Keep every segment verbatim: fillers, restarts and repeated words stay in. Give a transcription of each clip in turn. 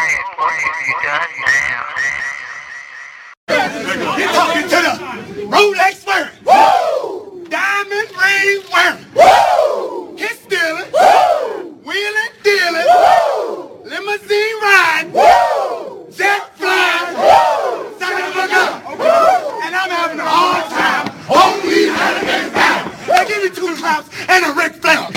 quiet, quiet, you goddamn. You're talking to the Rolex wearing, woo! Diamond ring wearing, woo! Kiss stealing, woo! Wheeling dealing, woo! Limousine riding, woo! Jet flying, woo! Son of a gun, woo! And I'm having a hard time. Only Hurricane time. Now give me two claps and a Ric Flair.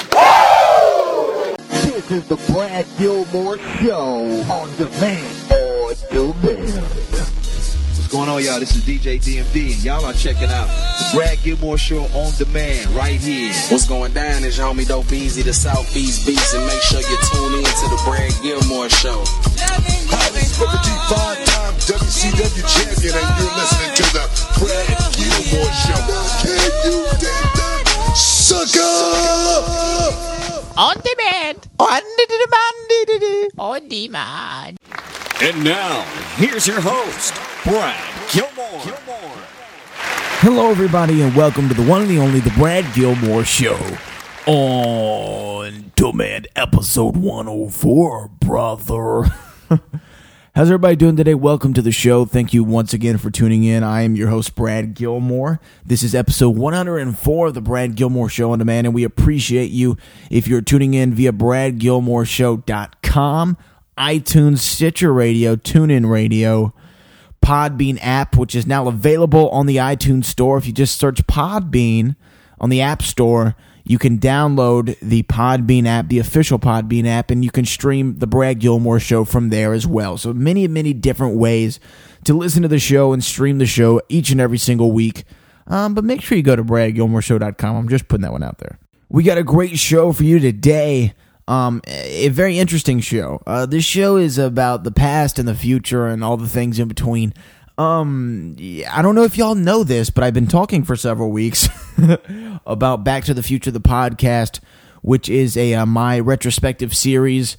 This is the Brad Gilmore Show on demand. On demand. What's going on, y'all? This is D J D M D, and y'all are checking out the Brad Gilmore Show on demand right here. What's going down is your homie Dope Easy, the Southeast Beast, and make sure you tune in to the Brad Gilmore Show. Hi, this is Booker T, five-time W C W champion, and you're listening to the Brad Gilmore Show. Can you dig that, sucker? On demand. On demand. On demand. And now, here's your host, Brad Gilmore. Gilmore. Hello, everybody, and welcome to the one and the only, the Brad Gilmore Show on demand, episode one oh four, brother. How's everybody doing today? Welcome to the show. Thank you once again for tuning in. I am your host, Brad Gilmore. This is episode one oh four of the Brad Gilmore Show on demand, and we appreciate you if you're tuning in via brad gilmore show dot com, iTunes, Stitcher Radio, TuneIn Radio, Podbean app, which is now available on the iTunes Store. If you just search Podbean on the App Store, you can download the Podbean app, the official Podbean app, and you can stream the Brad Gilmore Show from there as well. So many, many different ways to listen to the show and stream the show each and every single week. Um, but make sure you go to brad gilmore show dot com. I'm just putting that one out there. We got a great show for you today. Um, a very interesting show. Uh, this show is about the past and the future and all the things in between. Um, I don't know if y'all know this, but I've been talking for several weeks about Back to the Future, the podcast, which is a uh, my retrospective series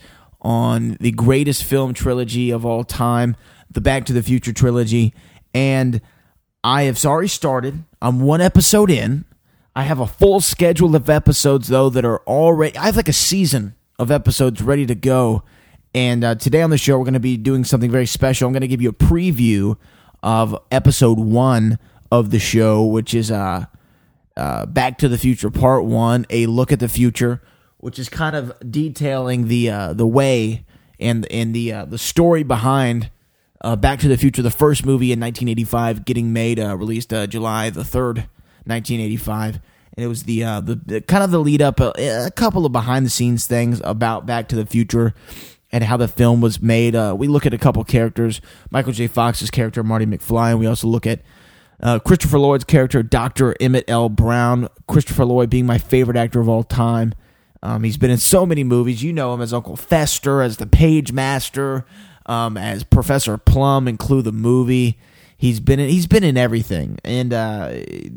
on the greatest film trilogy of all time, the Back to the Future trilogy. And I have already started. I'm one episode in. I have a full schedule of episodes, though, that are already... I have like a season of episodes ready to go. And uh, today on the show, we're going to be doing something very special. I'm going to give you a preview of episode one of the show, which is uh, uh, Back to the Future Part One, a look at the future, which is kind of detailing the uh, the way and and the uh, the story behind uh, Back to the Future, the first movie in nineteen eighty-five, getting made, uh, released uh, July the third, nineteen eighty-five, and it was the uh, the, the kind of the lead up, uh, a couple of behind the scenes things about Back to the Future and how the film was made. Uh, we look at a couple characters, Michael J. Fox's character, Marty McFly, and we also look at uh, Christopher Lloyd's character, Doctor Emmett L. Brown. Christopher Lloyd being my favorite actor of all time. Um, he's been in so many movies. You know him as Uncle Fester, as the Page Master, um, as Professor Plum in Clue the Movie. He's been in, he's been in everything, and uh,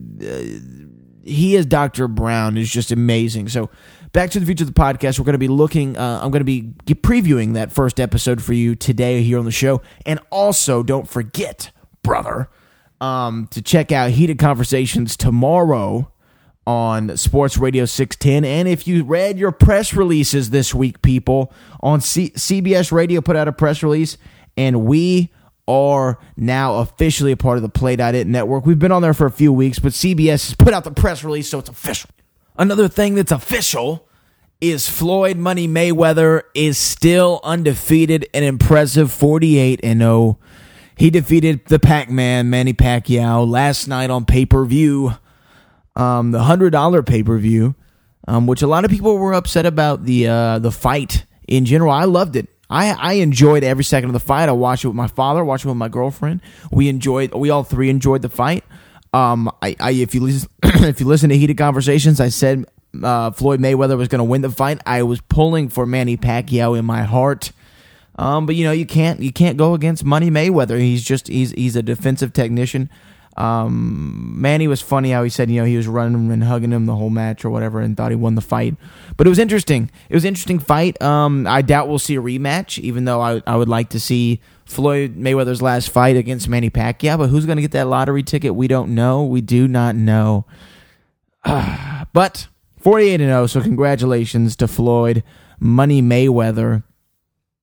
he as Doctor Brown is just amazing. So, Back to the Future of the podcast, we're going to be looking, uh, I'm going to be previewing that first episode for you today here on the show. And also, don't forget, brother, um, to check out Heated Conversations tomorrow on Sports Radio six ten. And if you read your press releases this week, people, on C- CBS Radio put out a press release, and we are now officially a part of the Play dot it network. We've been on there for a few weeks, but C B S has put out the press release, so it's official. Another thing that's official is Floyd Money Mayweather is still undefeated, an impressive forty-eight and oh. He defeated the Pac-Man, Manny Pacquiao, last night on pay-per-view, um, the one hundred dollars pay-per-view, um, which a lot of people were upset about the uh, the fight in general. I loved it. I, I enjoyed every second of the fight. I watched it with my father, watched it with my girlfriend. We enjoyed. We all three enjoyed the fight. Um, I, I if you listen, if you listen to Heated Conversations, I said uh, Floyd Mayweather was going to win the fight. I was pulling for Manny Pacquiao in my heart. Um, but you know you can't you can't go against Money Mayweather. He's just he's he's a defensive technician. Um, Manny was funny how he said, you know, he was running and hugging him the whole match or whatever and thought he won the fight. But it was interesting. It was an interesting fight. Um, I doubt we'll see a rematch, even though I, I would like to see Floyd Mayweather's last fight against Manny Pacquiao. But who's going to get that lottery ticket? We don't know. We do not know. Uh, but forty-eight and oh, so congratulations to Floyd Money Mayweather.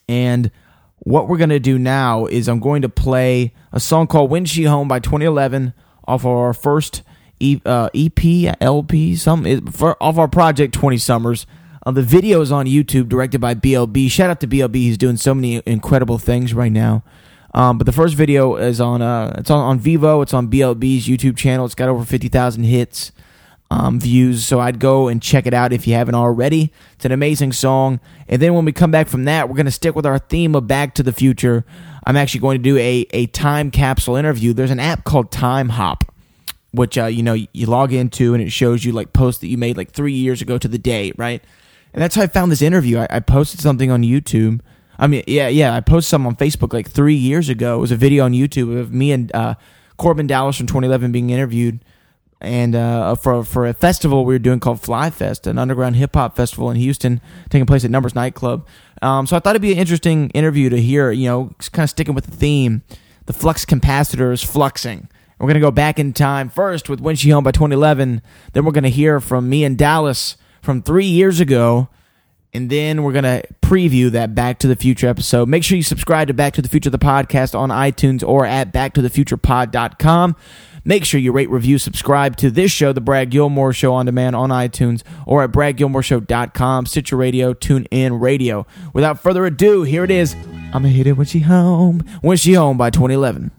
And what we're going to do now is I'm going to play a song called When She Home by twenty eleven off of our first E, uh, E P, L P, some, for, off our project twenty Summers. Uh, the video is on YouTube, directed by B L B. Shout out to B L B. He's doing so many incredible things right now. Um, but the first video is on uh, it's on, on Vivo. It's on B L B's YouTube channel. It's got over fifty thousand hits, um, views. So I'd go and check it out if you haven't already. It's an amazing song. And then when we come back from that, we're going to stick with our theme of Back to the Future. I'm actually going to do a, a time capsule interview. There's an app called Time Hop, which uh, you know you log into and it shows you like posts that you made like three years ago to the day, right? And that's how I found this interview. I, I posted something on YouTube. I mean, yeah, yeah, I posted something on Facebook like three years ago. It was a video on YouTube of me and uh, Corbin Dallas from twenty eleven being interviewed, and uh, for for a festival we were doing called Fly Fest, an underground hip hop festival in Houston, taking place at Numbers Nightclub. Um, so I thought it'd be an interesting interview to hear. You know, kind of sticking with the theme, the flux capacitor is fluxing. We're going to go back in time first with When She Home by twenty eleven. Then we're going to hear from me and Dallas from three years ago. And then we're going to preview that Back to the Future episode. Make sure you subscribe to Back to the Future, the podcast, on iTunes or at back to the future pod dot com. Make sure you rate, review, subscribe to this show, The Brad Gilmore Show, on demand on iTunes or at brad gilmore show dot com, Stitcher Radio, TuneIn Radio. Without further ado, here it is. I'm going to hit it when she home. When She Home by twenty eleven.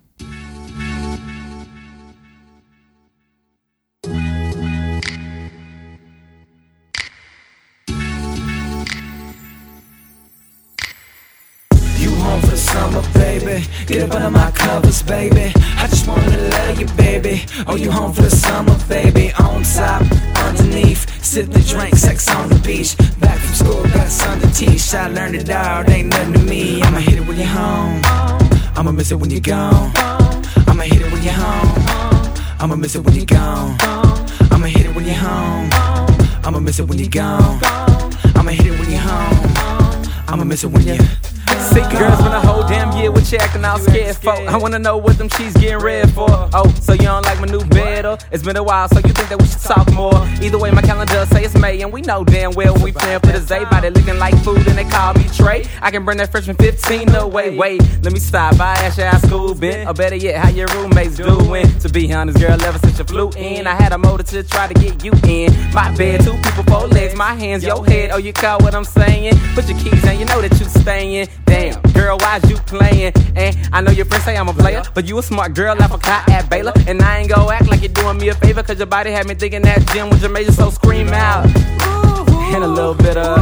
Summer, baby, get up under my covers, baby. I just wanna love you, baby. Oh, you home for the summer, baby. On top, underneath, sip the drink, sex on the beach. Back from school, got something to teach. I learned it all, ain't nothing to me. I'ma hit it when you're home. I'ma miss it when you're gone. I'ma hit it when you're home. I'ma miss it when you're gone. I'ma hit it when you're home. I'ma miss it when you're gone. I'ma hit it when you're home. I'ma miss it when you're See, girls been a whole damn year with you acting all scared for. I wanna know what them cheese getting red for. Oh, so you don't like my new bed, or it's been a while, so you think that we should talk more. Either way, my calendar say it's May, and we know damn well we playing for the Zay. Body looking like food, and they call me Trey. I can bring that freshman fifteen away. Wait, let me stop by, ask you how school been, or better yet, how your roommates doing. To be honest, girl, ever since you flew in, I had a motive to try to get you in. My bed, two people, four legs, my hands, your head. Oh, you caught what I'm saying? Put your keys in, you know that you staying. Damn, girl, why's you playing? And I know your friends say I'm a player, but you a smart girl, apricot at Baylor. And I ain't gon' act like you're doing me a favor, cause your body had me thinking that gym was your major, so scream out. And a little bit of,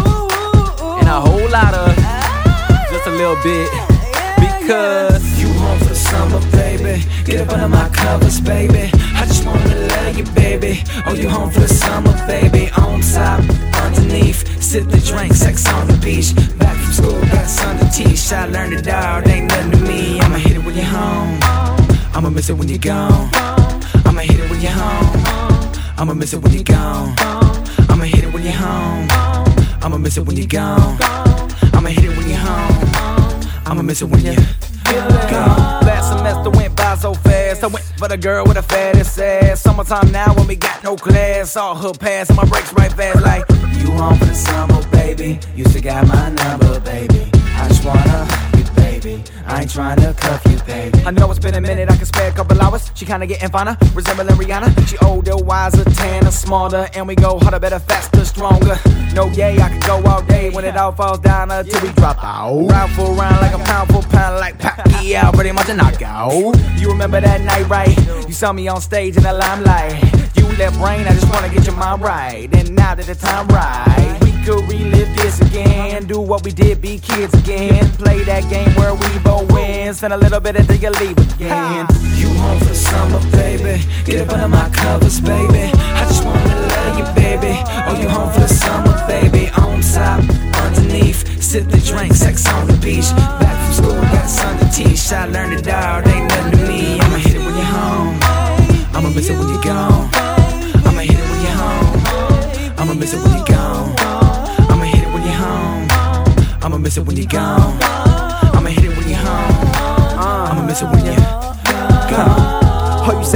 and a whole lot of, just a little bit, because you home for the summer, baby. Get up under my covers, baby. I just wanna love you, baby. Oh, you home for the summer, baby. On top, underneath, sip the drink, sex on the beach. Back from school, got something to teach. I learned it all, ain't nothing to me. I'ma hit it when you're home. I'ma miss it when you're gone. I'ma hit it when you're home. I'ma miss it when you're gone. I'ma hit it when you're home. I'ma miss it when you're gone. I'ma hit it when you're home. I'ma miss it when you're gone. Last semester went by so fast. I went for the girl with a fattest ass. Summertime now when we got no class. All her pass and my brakes right fast like you home for the summer, baby. You still got my number, baby. I just wanna hug you, baby. I ain't trying to cuff you, baby. I know it's been a minute, I can spare a couple hours. She kinda getting finer, resembling Rihanna. She older, wiser, tanner, smarter. And we go harder, better, faster, stronger. No, yay, I could go all day when it all falls down until we drop out. Round for round like a pound for pound, like Pacquiao, pretty much a knockout. You remember that night, right? You saw me on stage in the limelight. You left brain, I just wanna get your mind right. And now that the time right, we could relive this again. Do what we did, be kids again. Play that game where we both win. Spend a little bit until you leave again. You home for the summer, baby. Get up under my covers, baby. I just wanna love you, baby. Oh, you home for the summer, baby. On top, underneath, sip the drink, sex on the beach. Back from school, got something to teach. I learned it all, ain't nothing to me. I'ma hit it when you're home. I'ma miss it when you're gone. I'ma hit it when you're home. I'ma miss it when you're gone. I'ma hit it when you're home. I'ma miss it when you're gone. I'ma hit it when you're home. I'ma miss it when you're gone. Oh, you say you back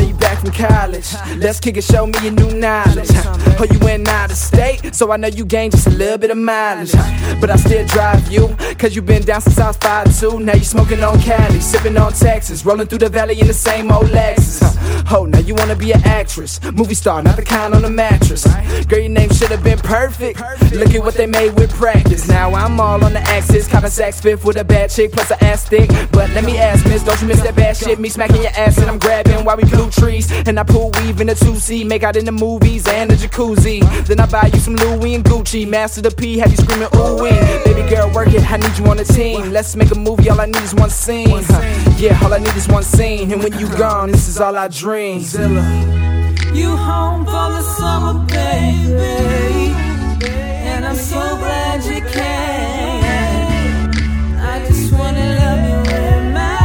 from college. Let's kick it, show me your new knowledge. Oh, you went out of state, so I know you gained just a little bit of mileage. But I still drive you, cause you been down since I was five two. Now you smoking on Cali, sipping on Texas, rolling through the valley in the same old Lexus. Oh, now you wanna be an actress, movie star, not the kind on the mattress. Girl, your name should've been perfect. Look at what they made with practice. Now I'm all on the axis, copping Saks Fifth with a bad chick plus an ass stick. But let me ask, miss, don't you miss that bad shit? Me smacking your ass and I'm grabbing while we glue trees. And I pull weave in a two C, make out in the movies and the jacuzzi. Then I buy you some Louis and Gucci, Master the P, have you screaming ooh wee. Baby girl, work it, I need you on the team. Let's make a movie, all I need is one scene. Huh. Yeah, all I need is one scene. And when you gone, this is all I dream. Zilla. You home for the summer, baby, and I'm so glad you came. I just wanna love you in my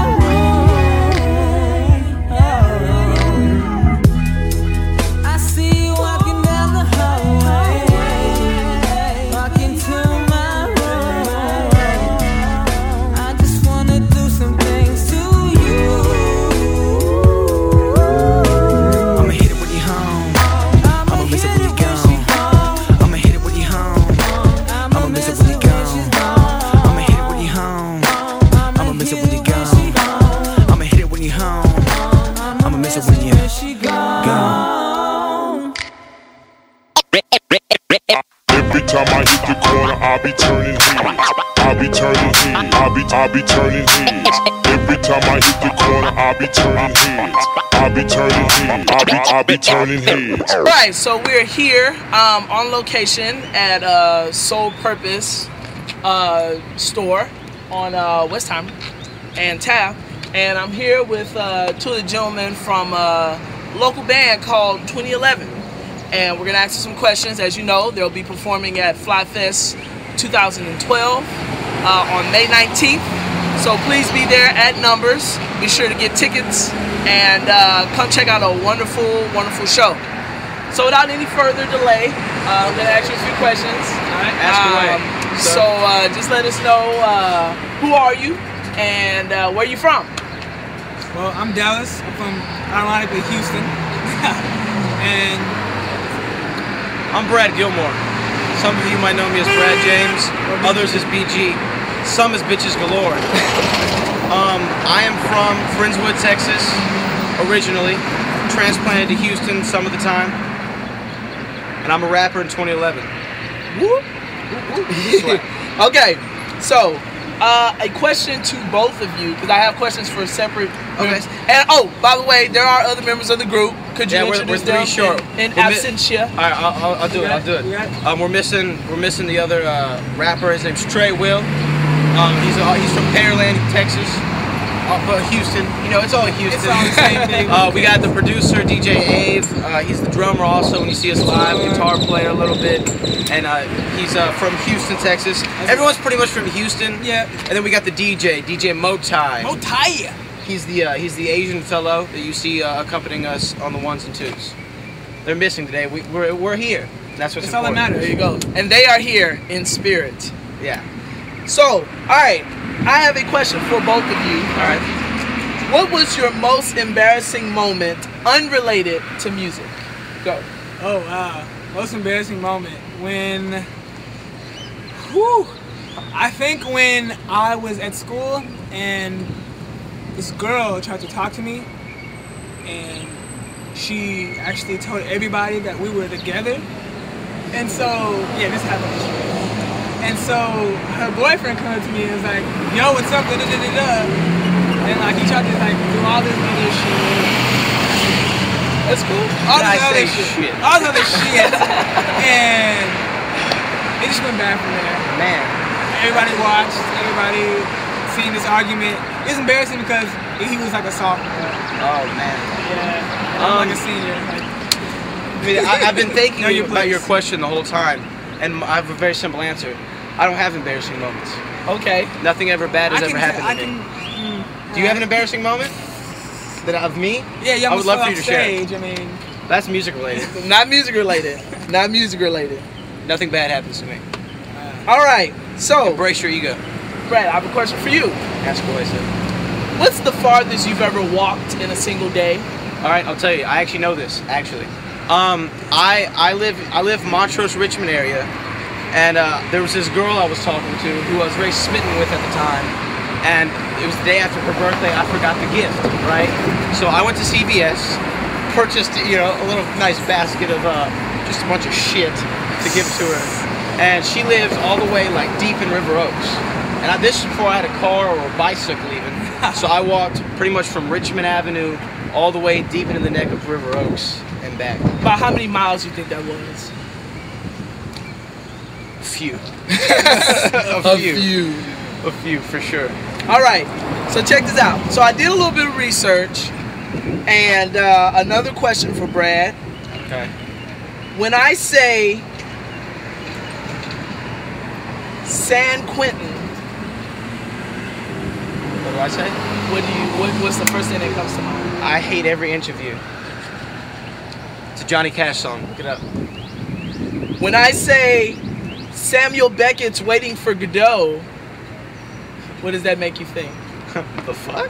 room. Oh. I see you walking down the hallway, walking to my room. I just wanna do some things to you. I'ma hit it when you home. I'ma miss it when you gone. I'ma hit it when you home. I'ma miss it when you gone. I'ma hit it when you home. I'ma miss it when you gone. I'ma hit it when you home. I'ma miss it when you gone. Every time I hit the corner, I'll be turning heads. I'll be turning heads. I'll be, I'll be turning heads. Every time I hit the corner, I'll be turning heads. I'll be turning heads. I'll be, I'll be turning heads. Right, so we're here um, on location at uh, Soul Purpose uh, store on uh, Westheimer and Taft, and I'm here with uh, two of the gentlemen from a local band called twenty eleven. And we're gonna ask you some questions. As you know, they'll be performing at Fly Fest twenty twelve uh, on May nineteenth. So please be there at Numbers. Be sure to get tickets and uh, come check out a wonderful, wonderful show. So without any further delay, uh, I'm gonna ask you a few questions. All right, ask away. Um, so uh, just let us know uh, who are you and uh, where you from. Well, I'm Dallas. I'm from, ironically, Houston. And I'm Brad Gilmore. Some of you might know me as Brad James, others as B G, some as Bitches Galore. um, I am from Friendswood, Texas, originally, transplanted to Houston some of the time, and I'm a rapper in twenty eleven. Whoop. Okay, so uh, a question to both of you, because I have questions for separate groups. And oh, by the way, there are other members of the group. Could you yeah, introduce we're, we're three them short. in, in We're mi- absentia? All right, I'll, I'll, I'll do it. I'll do it. Um, we're missing, we're missing the other uh, rapper. His name's Trey Will. Um, he's uh, he's from Pearland, Texas. Uh, but Houston, you know, it's all Houston. It's all the same thing. uh, we got the producer, D J Ave. Uh, he's the drummer also when you see us live, guitar player a little bit. And uh, he's uh, from Houston, Texas. Everyone's pretty much from Houston. Yeah. And then we got the D J, D J Motai. Motai. He's the uh, he's the Asian fellow that you see uh, accompanying us on the ones and twos. They're missing today. We, we're we're here. That's what's That's all that important. matters. There you go. And they are here in spirit. Yeah. So, all right, I have a question for both of you. All right. What was your most embarrassing moment unrelated to music? Go. Oh, wow. Most embarrassing moment when, whew, I think when I was at school and this girl tried to talk to me and she actually told everybody that we were together. And so, yeah, this happened. And so her boyfriend comes to me and was like, yo, what's up, da da da da da. And like he tried to like do all this other shit. That's cool. All Did this I other say shit. shit? All this other shit. And it just went bad from there. Man. Everybody watched, everybody seen this argument. It's embarrassing because he was like a sophomore. Oh man. Yeah. I'm Um, like a senior. Like, I mean, I, I've been thinking Know your about place. your question the whole time, and I have a very simple answer. I don't have embarrassing moments. Okay. Nothing ever bad has I ever can- happened I to me. can, mm, Do you have an embarrassing moment? That of me? Yeah, you I would almost love fell for you off to share. stage. I mean, That's music related. Not music related. Not music related. Nothing bad happens to me. All right. So, Embrace your ego. Brad, I have a question for you. Ask what I said. What's the farthest you've ever walked in a single day? Uh, All right, I'll tell you. I actually know this. Actually, um, I I live I live Montrose, Richmond area, and uh, there was this girl I was talking to who I was very smitten with at the time, and it was the day after her birthday. I forgot the gift, right? So I went to C V S, purchased you know a little nice basket of uh, just a bunch of shit to give to her, and she lives all the way like deep in River Oaks, and I, this is before I had a car or a bicycle even. So I walked pretty much from Richmond Avenue all the way deep into the neck of River Oaks and back. About how many miles do you think that was? A few. a, A few. few. A few, for sure. All right, so check this out. So I did a little bit of research, and uh, another question for Brad. Okay. When I say San Quentin, What do I say? what do you? What, what's the first thing that comes to mind? I hate every inch of you. It's a Johnny Cash song. Look it up. When I say Samuel Beckett's Waiting for Godot, what does that make you think? The fuck?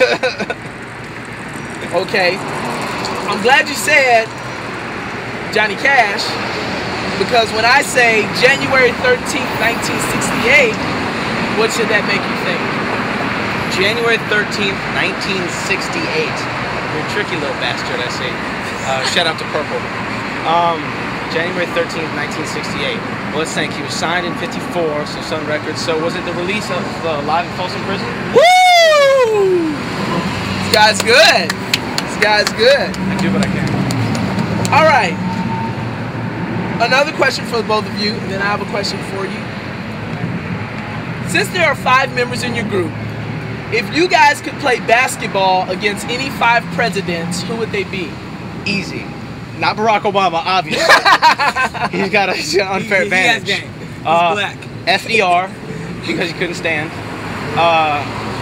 Okay. I'm glad you said Johnny Cash, because when I say January thirteenth, nineteen sixty-eight, what should that make you think? January thirteenth, nineteen sixty-eight. You're a tricky little bastard, I see. Uh, shout out to Purple. Um, January thirteenth, nineteen sixty-eight. Well, let's think. He was signed in fifty-four, so Sun Records. So was it the release of uh, Live in Folsom Prison? Woo! This guy's good. This guy's good. I do what I can. All right. Another question for both of you, and then I have a question for you. Since there are five members in your group, if you guys could play basketball against any five presidents, who would they be? Easy. Not Barack Obama, obviously. He's got an unfair he, he has advantage. game. He's Uh, black. F D R, because he couldn't stand. Uh,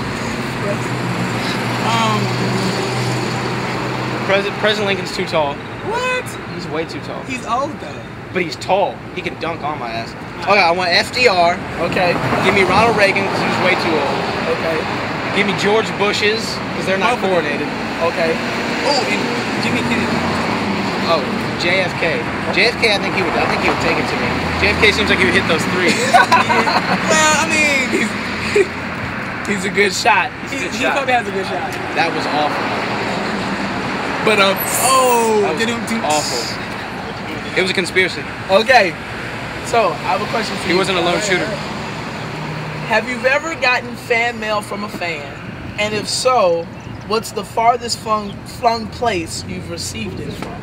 Um, President, President Lincoln's too tall. what? He's way too tall. He's old though. But he's tall. He can dunk on my ass. Okay, I want F D R. Okay. Give me Ronald Reagan, because he was way too old. Okay. Give me George Bush's, because they're not Both of them. coordinated. Okay. Oh, and Jimmy Kennedy. Oh, J F K. J F K, I think he would. I think he would take it to me. J F K seems like he would hit those threes. Well, I mean, he's, He's a good shot. he, good he shot. probably has a good shot. That was awful. But um. Oh, That was didn't do- awful. It was a conspiracy. Okay. So I have a question for you. He wasn't a lone shooter. Have you ever gotten fan mail from a fan? And if so, what's the farthest flung, flung place you've received it from?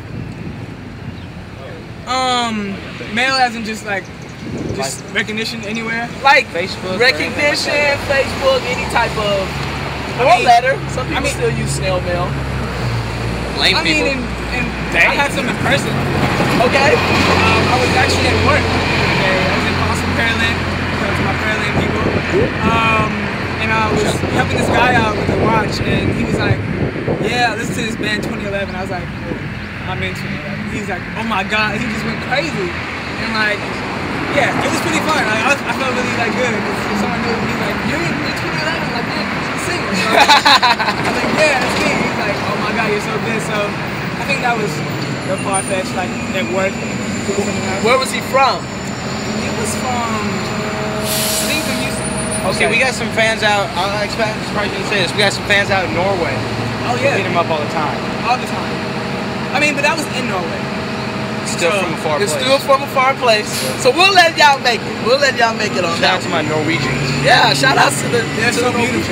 Um, mail hasn't just like just recognition anywhere. Like Facebook, or recognition, anything like Facebook, any type of I or mean- letter. Some people I mean- still use snail mail. Lame I people. mean, and, and I had some in person. Okay. Um, I was actually at work. Okay, I was in Boston, Pearland. Shout out to my Pearland people. Um, and I was helping this guy out with the watch, and he was like, "Yeah, listen to this band twenty eleven." I was like, oh, "I'm in twenty eleven." He's like, "Oh my god!" He just went crazy, and like, yeah, it was pretty fun. Like, I, was, I felt really like good because someone knew me like, "You're in twenty eleven," like, "Yeah, you're a singer." So, I was like, "Yeah, that's me." He's like, "Oh my god, you're so good." So I think that was the far-fetched, like at work. Where was he from? It was from, I think from Houston. Okay, we got some fans out. I expect I'm surprised you didn't say this. We got some fans out in Norway. Oh We yeah, hit them up all the time. all the time. I mean, but that was in Norway. Still So, from a far It's place. still from a far place. So we'll let y'all make it. We'll let y'all make it on Shout out that. to my Norwegians. Yeah, shout outs to the They're to so the beautiful.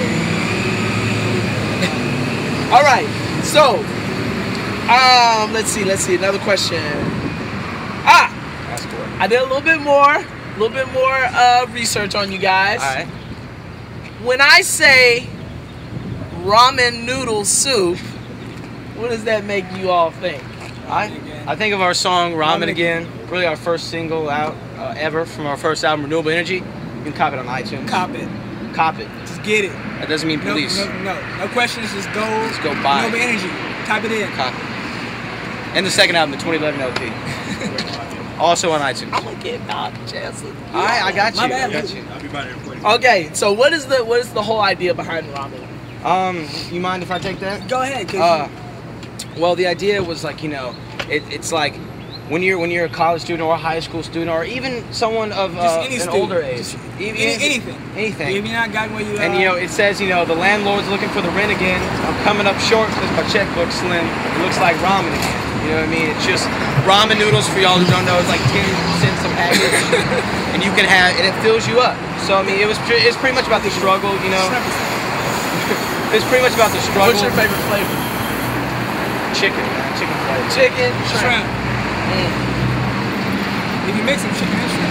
All right. So, um, let's see. Let's see. Another question. Ah, That's cool. I did a little bit more, a little bit more uh, research on you guys. All right. When I say ramen noodle soup, what does that make you all think? I I think of our song Ramen Ramen Again, really our first single out uh, ever from our first album, Renewable Energy. You can cop it on iTunes. Cop it. Cop it. Just get it. That doesn't mean No, police. no, no, no questions. Just go. Just go buy No it. energy. Type it in. Cop it. And the second album, the twenty eleven L P. Also on iTunes. I'm gonna get Doc chances. All right, I got you. My bad. I got you. Okay, so what is the what is the whole idea behind ramen? Um, you mind if I take that? Go ahead. 'Cause Uh, Well, the idea was like, you know, it, it's like when you're when you're a college student or a high school student or even someone of uh, any an student. older age, Just even, any- anything. anything. If you're not got where you And uh, you know, it says, you know, the landlord's looking for the rent again. I'm coming up short because my checkbook's slim. It looks like ramen again. You know what I mean? It's just ramen noodles for y'all who don't know. It's like ten cents a packet, and you can have, and it fills you up. So I mean, it was pre- it's pretty much about the struggle, you know. It's pretty much about the struggle. What's your favorite flavor? Chicken, man. Chicken flavor. Chicken, shrimp. shrimp. Mm. If you make some chicken and shrimp.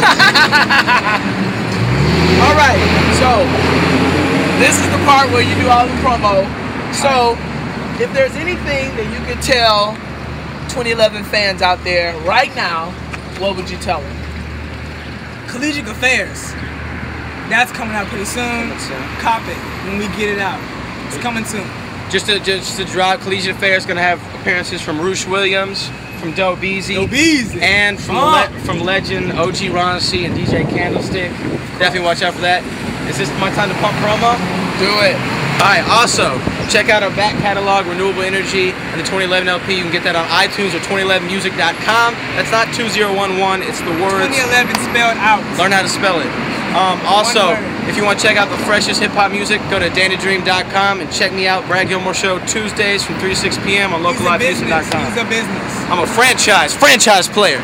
All right, so this is the part where you do all the promo. So if there's anything that you could tell twenty eleven fans out there right now, what would you tell them? Collegiate Affairs. That's coming out pretty soon. Cop it when we get it out. It's coming soon. Just to just to drive, Collegiate Affairs is gonna have appearances from Roosh Williams, from Doe Beezy, Doe Beezy. and from Oh. le- from Legend, O G Ron C, and D J Candlestick. Definitely watch out for that. Is this my time to pump promo? Do it. All right. Also, check out our back catalog, Renewable Energy, and the twenty eleven L P. You can get that on iTunes or twenty eleven music dot com. That's not two zero one one. It's the words. twenty eleven spelled out. Learn how to spell it. Um, also, One word. if you want to check out the freshest hip hop music, go to danny dream dot com and check me out, Brad Gilmore Show, Tuesdays from three to six p.m. on local live music dot com. He's a business. I'm a franchise, franchise player.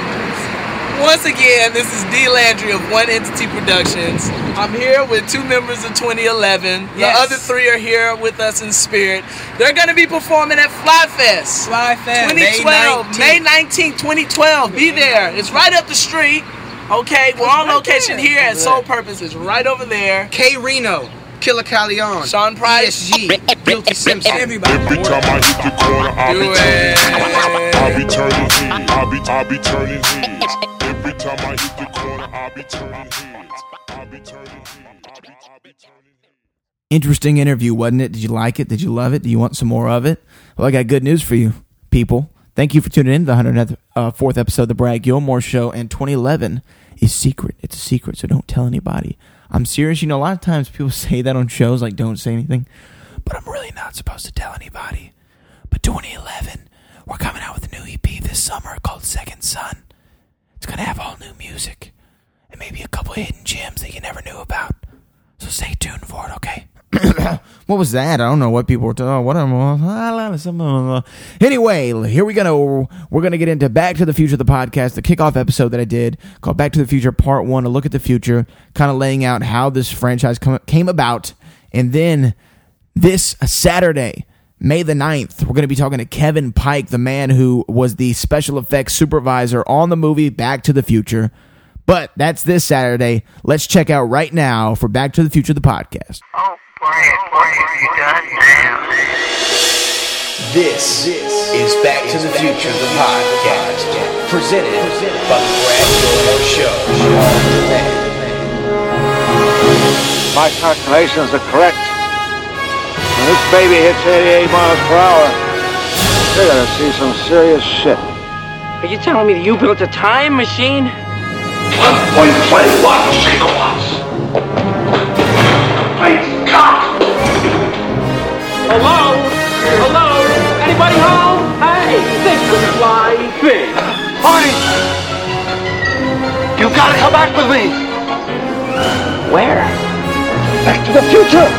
Once again, this is D. Landry of One Entity Productions. I'm here with two members of twenty eleven. Yes. The other three are here with us in spirit. They're going to be performing at Flyfest. Flyfest. twenty twelve, May nineteenth, twenty twelve. Be there. It's right up the street. Okay, we're on right location there. here at Soul Purpose. It's right over there. K Reno, Killer Calion, Sean Price, E S G, Guilty Simpson. Everybody. Every time I hit the corner, I'll Do be turning. it. I'll be turning heads. I'll be, I'll be turning heads. Every time I hit the corner, I'll be turning heads. I'll be turning heads. I'll be, I'll be turning heads. Interesting interview, wasn't it? Did you like it? Did you love it? Do you want some more of it? Well, I got good news for you, people. Thank you for tuning in to the one hundred fourth episode of The Brad Gilmore Show, and twenty eleven is secret. It's a secret, so don't tell anybody. I'm serious. You know, a lot of times people say that on shows, like, don't say anything, but I'm really not supposed to tell anybody. But twenty eleven, we're coming out with a new E P this summer called Second Son. It's going to have all new music and maybe a couple hidden gems that you never knew about. So stay tuned for it, okay? What was that? I don't know what people were talking about. Anyway, here we go. We're going to get into Back to the Future, the podcast, the kickoff episode that I did called Back to the Future Part one, a look at the future, kind of laying out how this franchise come, came about. And then this Saturday, May the ninth, we're going to be talking to Kevin Pike, the man who was the special effects supervisor on the movie Back to the Future. But that's this Saturday. Let's check out right now for Back to the Future, the podcast. Oh, Brad, what have you done now? This is Back to the Future, the podcast, presented by the Brad Gilmore Show. My calculations are correct. When this baby hits eighty-eight miles per hour, they're gonna see some serious shit. Are you telling me that you built a time machine? one point two one gigawatts. Please, cut! Hello? Hello? Anybody home? Hey, this is Flying Fish. Marty! You gotta come back with me! Where? Back to the future!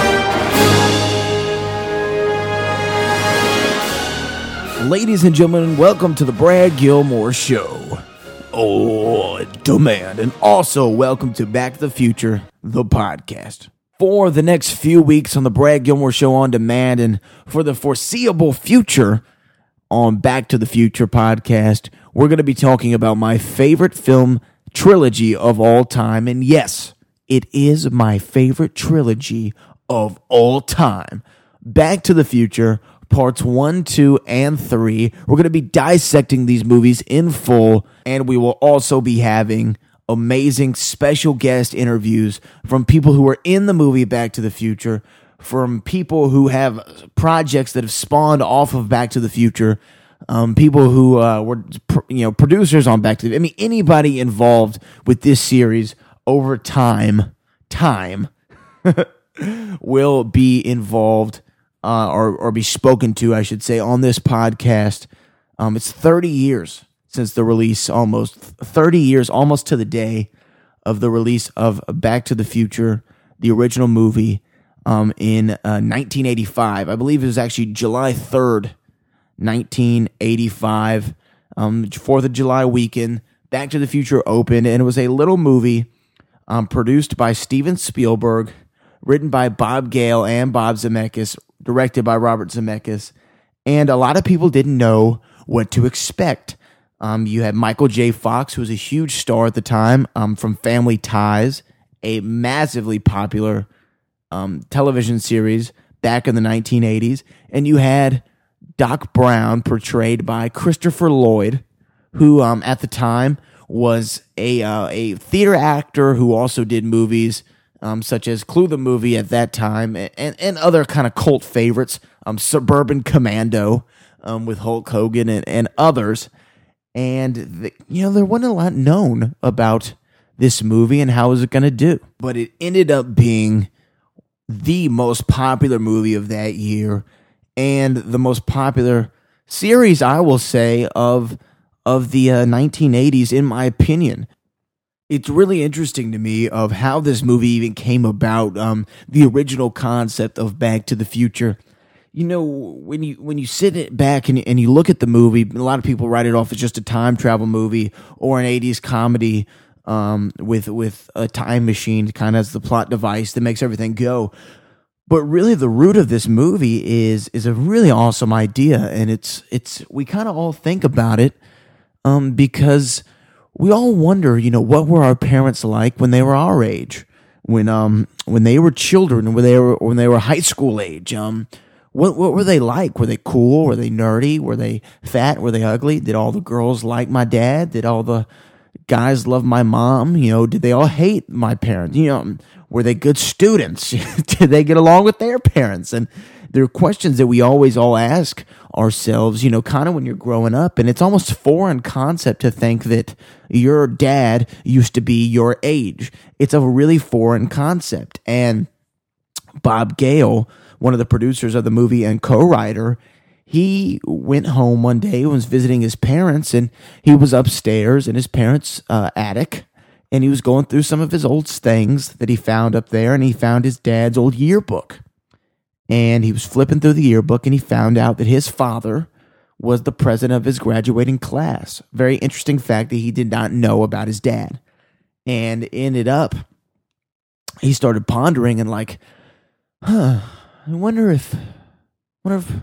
Ladies and gentlemen, welcome to the Brad Gilmore Show. Oh, demand. And also, welcome to Back to the Future, the podcast. For the next few weeks on the Brad Gilmore Show on demand, and for the foreseeable future on Back to the Future podcast, we're going to be talking about my favorite film trilogy of all time. And yes, it is my favorite trilogy of all time. Back to the Future, parts one, two, and three. We're going to be dissecting these movies in full, and we will also be having amazing special guest interviews from people who are in the movie Back to the Future, from people who have projects that have spawned off of Back to the Future, um, people who uh, were you know producers on Back to the I mean, anybody involved with this series over time, time will be involved uh, or or be spoken to, I should say, on this podcast. Um, it's thirty years since the release, almost thirty years, almost to the day of the release of Back to the Future, the original movie, um, in uh, nineteen eighty-five. I believe it was actually July third, nineteen eighty-five, um, fourth of July weekend. Back to the Future opened, and it was a little movie um, produced by Steven Spielberg, written by Bob Gale and Bob Zemeckis, directed by Robert Zemeckis, and a lot of people didn't know what to expect. Um, you had Michael J. Fox, who was a huge star at the time, um, from Family Ties, a massively popular um, television series back in the nineteen eighties, and you had Doc Brown, portrayed by Christopher Lloyd, who um, at the time was a uh, a theater actor who also did movies um, such as Clue the Movie at that time, and, and other kind of cult favorites, um, Suburban Commando um, with Hulk Hogan and, and others. And, the, you know, there wasn't a lot known about this movie and how it was going to do. But it ended up being the most popular movie of that year and the most popular series, I will say, of of the uh, nineteen eighties, in my opinion. It's really interesting to me of how this movie even came about, um, the original concept of Back to the Future. You know, when you when you sit it back and, and you look at the movie, a lot of people write it off as just a time travel movie or an eighties comedy um, with with a time machine kind of as the plot device that makes everything go. But really, the root of this movie is is a really awesome idea, and it's it's we kind of all think about it um, because we all wonder, you know, what were our parents like when they were our age, when um when they were children, when they were when they were high school age. Um, what what were they like? Were they cool? Were they nerdy? Were they fat? Were they ugly? Did all the girls like my dad? Did all the guys love my mom? You know, did they all hate my parents? You know, were they good students? Did they get along with their parents? And there are questions that we always all ask ourselves, you know, kind of when you're growing up. And it's almost foreign concept to think that your dad used to be your age. It's a really foreign concept. And Bob Gale, one of the producers of the movie and co-writer, he went home one day and was visiting his parents, and he was upstairs in his parents' uh, attic, and he was going through some of his old things that he found up there, and he found his dad's old yearbook. And he was flipping through the yearbook, and he found out that his father was the president of his graduating class. Very interesting fact that he did not know about his dad. And ended up, he started pondering and like, huh, I wonder if, wonder if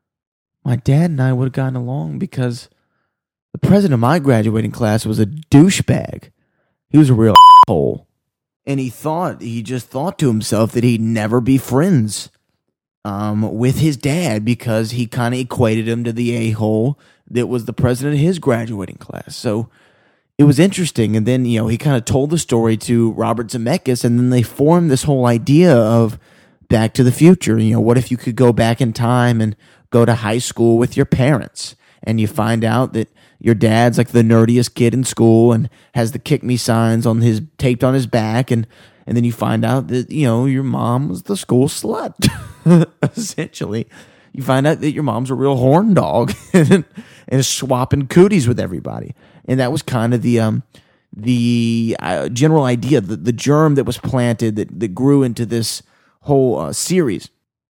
my dad and I would have gotten along, because the president of my graduating class was a douchebag. He was a real asshole. And he thought, he just thought to himself that he'd never be friends um, with his dad, because he kind of equated him to the a-hole that was the president of his graduating class. So it was interesting. And then, you know, he kind of told the story to Robert Zemeckis, and then they formed this whole idea of Back to the Future. You know, what if you could go back in time and go to high school with your parents, and you find out that your dad's like the nerdiest kid in school and has the kick me signs on his taped on his back, and and then you find out that, you know, your mom was the school slut. Essentially, you find out that your mom's a real horn dog and, and is swapping cooties with everybody. And that was kind of the um the uh, general idea, the, the germ that was planted that, that grew into this whole uh, series.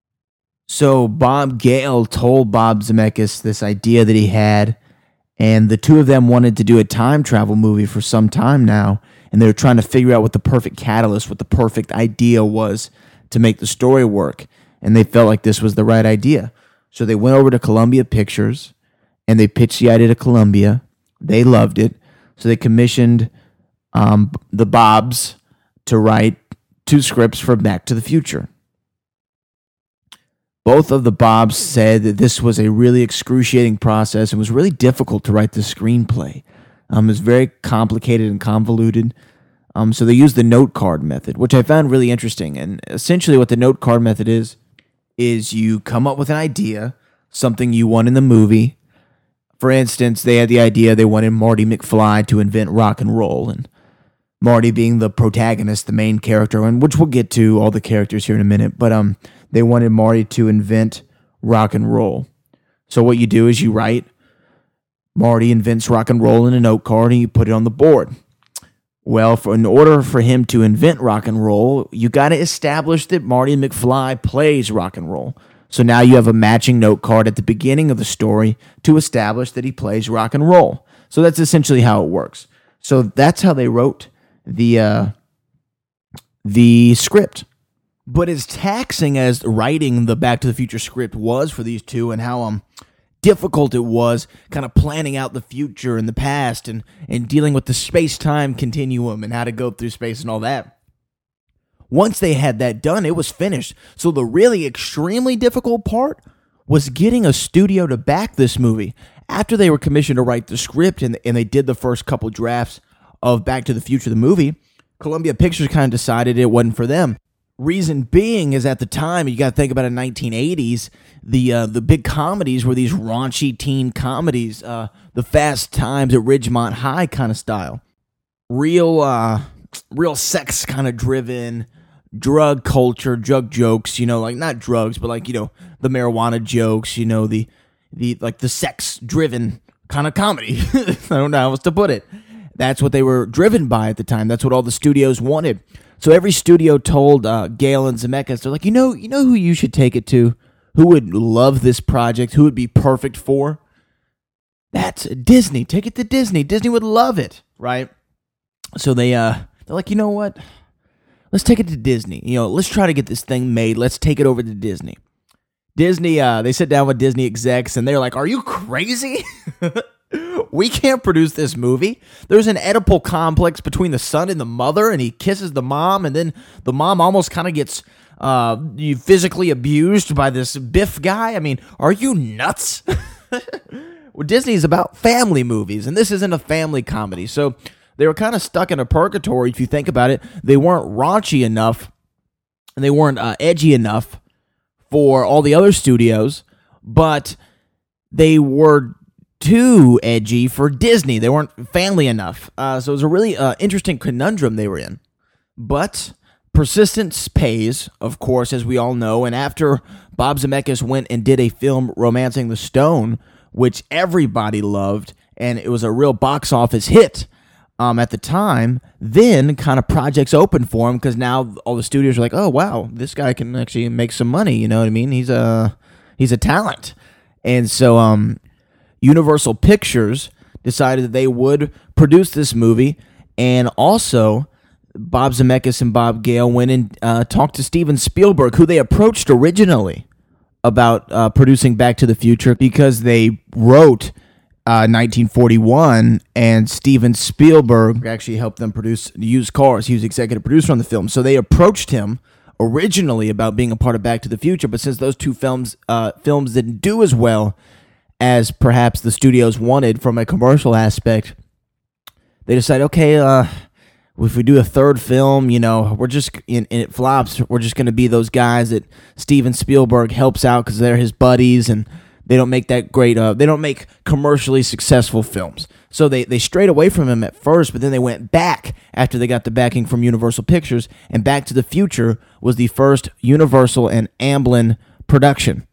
So Bob Gale told Bob Zemeckis this idea that he had, and the two of them wanted to do a time travel movie for some time now, and they were trying to figure out what the perfect catalyst, what the perfect idea was to make the story work, and they felt like this was the right idea. So they went over to Columbia Pictures, and they pitched the idea to Columbia. They loved it, so they commissioned um, the Bobs to write two scripts for Back to the Future. Both of the Bobs said that this was a really excruciating process and was really difficult to write the screenplay. Um, it was very complicated and convoluted. Um, so they used the note card method, which I found really interesting. And essentially what the note card method is, is you come up with an idea, something you want in the movie. For instance, they had the idea they wanted Marty McFly to invent rock and roll, and Marty being the protagonist, the main character, and which we'll get to all the characters here in a minute. But um, they wanted Marty to invent rock and roll. So what you do is you write, Marty invents rock and roll in a note card, and you put it on the board. Well, for, in order for him to invent rock and roll, you got to establish that Marty McFly plays rock and roll. So now you have a matching note card at the beginning of the story to establish that he plays rock and roll. So that's essentially how it works. So that's how they wrote the uh, the script. But as taxing as writing the Back to the Future script was for these two, and how um difficult it was kind of planning out the future and the past, and, and dealing with the space-time continuum and how to go through space and all that, once they had that done, it was finished. So the really extremely difficult part was getting a studio to back this movie. After they were commissioned to write the script and, and they did the first couple drafts of Back to the Future, the movie, Columbia Pictures kind of decided it wasn't for them. Reason being is at the time, you got to think about in the nineteen eighties, the uh, the big comedies were these raunchy teen comedies, uh, the Fast Times at Ridgemont High kind of style. Real, uh, real sex kind of driven, drug culture, drug jokes, you know, like not drugs, but like, you know, the marijuana jokes, you know, the, the like the sex driven kind of comedy. I don't know how else to put it. That's what they were driven by at the time. That's what all the studios wanted. So every studio told uh, Gale and Zemeckis, they're like, you know, you know who you should take it to? Who would love this project? Who would be perfect for? That's Disney. Take it to Disney. Disney would love it, right? So they, uh, they're like, you know what? Let's take it to Disney. You know, let's try to get this thing made. Let's take it over to Disney. Disney, uh, they sit down with Disney execs, and they're like, are you crazy? We can't produce this movie. There's an Oedipal complex between the son and the mother, and he kisses the mom, and then the mom almost kind of gets uh, physically abused by this Biff guy. I mean, are you nuts? Well, Disney's about family movies, and this isn't a family comedy. So they were kind of stuck in a purgatory, if you think about it. They weren't raunchy enough, and they weren't uh, edgy enough for all the other studios, but they were too edgy for Disney. They weren't family enough. Uh, so it was a really uh, interesting conundrum they were in. But persistence pays, of course, as we all know. And after Bob Zemeckis went and did a film, Romancing the Stone, which everybody loved, and it was a real box office hit um, at the time, then kind of projects opened for him, because now all the studios are like, oh, wow, this guy can actually make some money. You know what I mean? He's a, he's a talent. And so, um, Universal Pictures decided that they would produce this movie, and also Bob Zemeckis and Bob Gale went and uh, talked to Steven Spielberg, who they approached originally about uh, producing Back to the Future, because they wrote uh, nineteen forty-one, and Steven Spielberg actually helped them produce Used Cars. He was executive producer on the film, so they approached him originally about being a part of Back to the Future, but since those two films uh, films didn't do as well as perhaps the studios wanted from a commercial aspect, they decided, okay, uh, if we do a third film, you know, we're just, and it flops, we're just going to be those guys that Steven Spielberg helps out because they're his buddies, and they don't make that great, uh, they don't make commercially successful films. So they, they strayed away from him at first, but then they went back after they got the backing from Universal Pictures, and Back to the Future was the first Universal and Amblin production.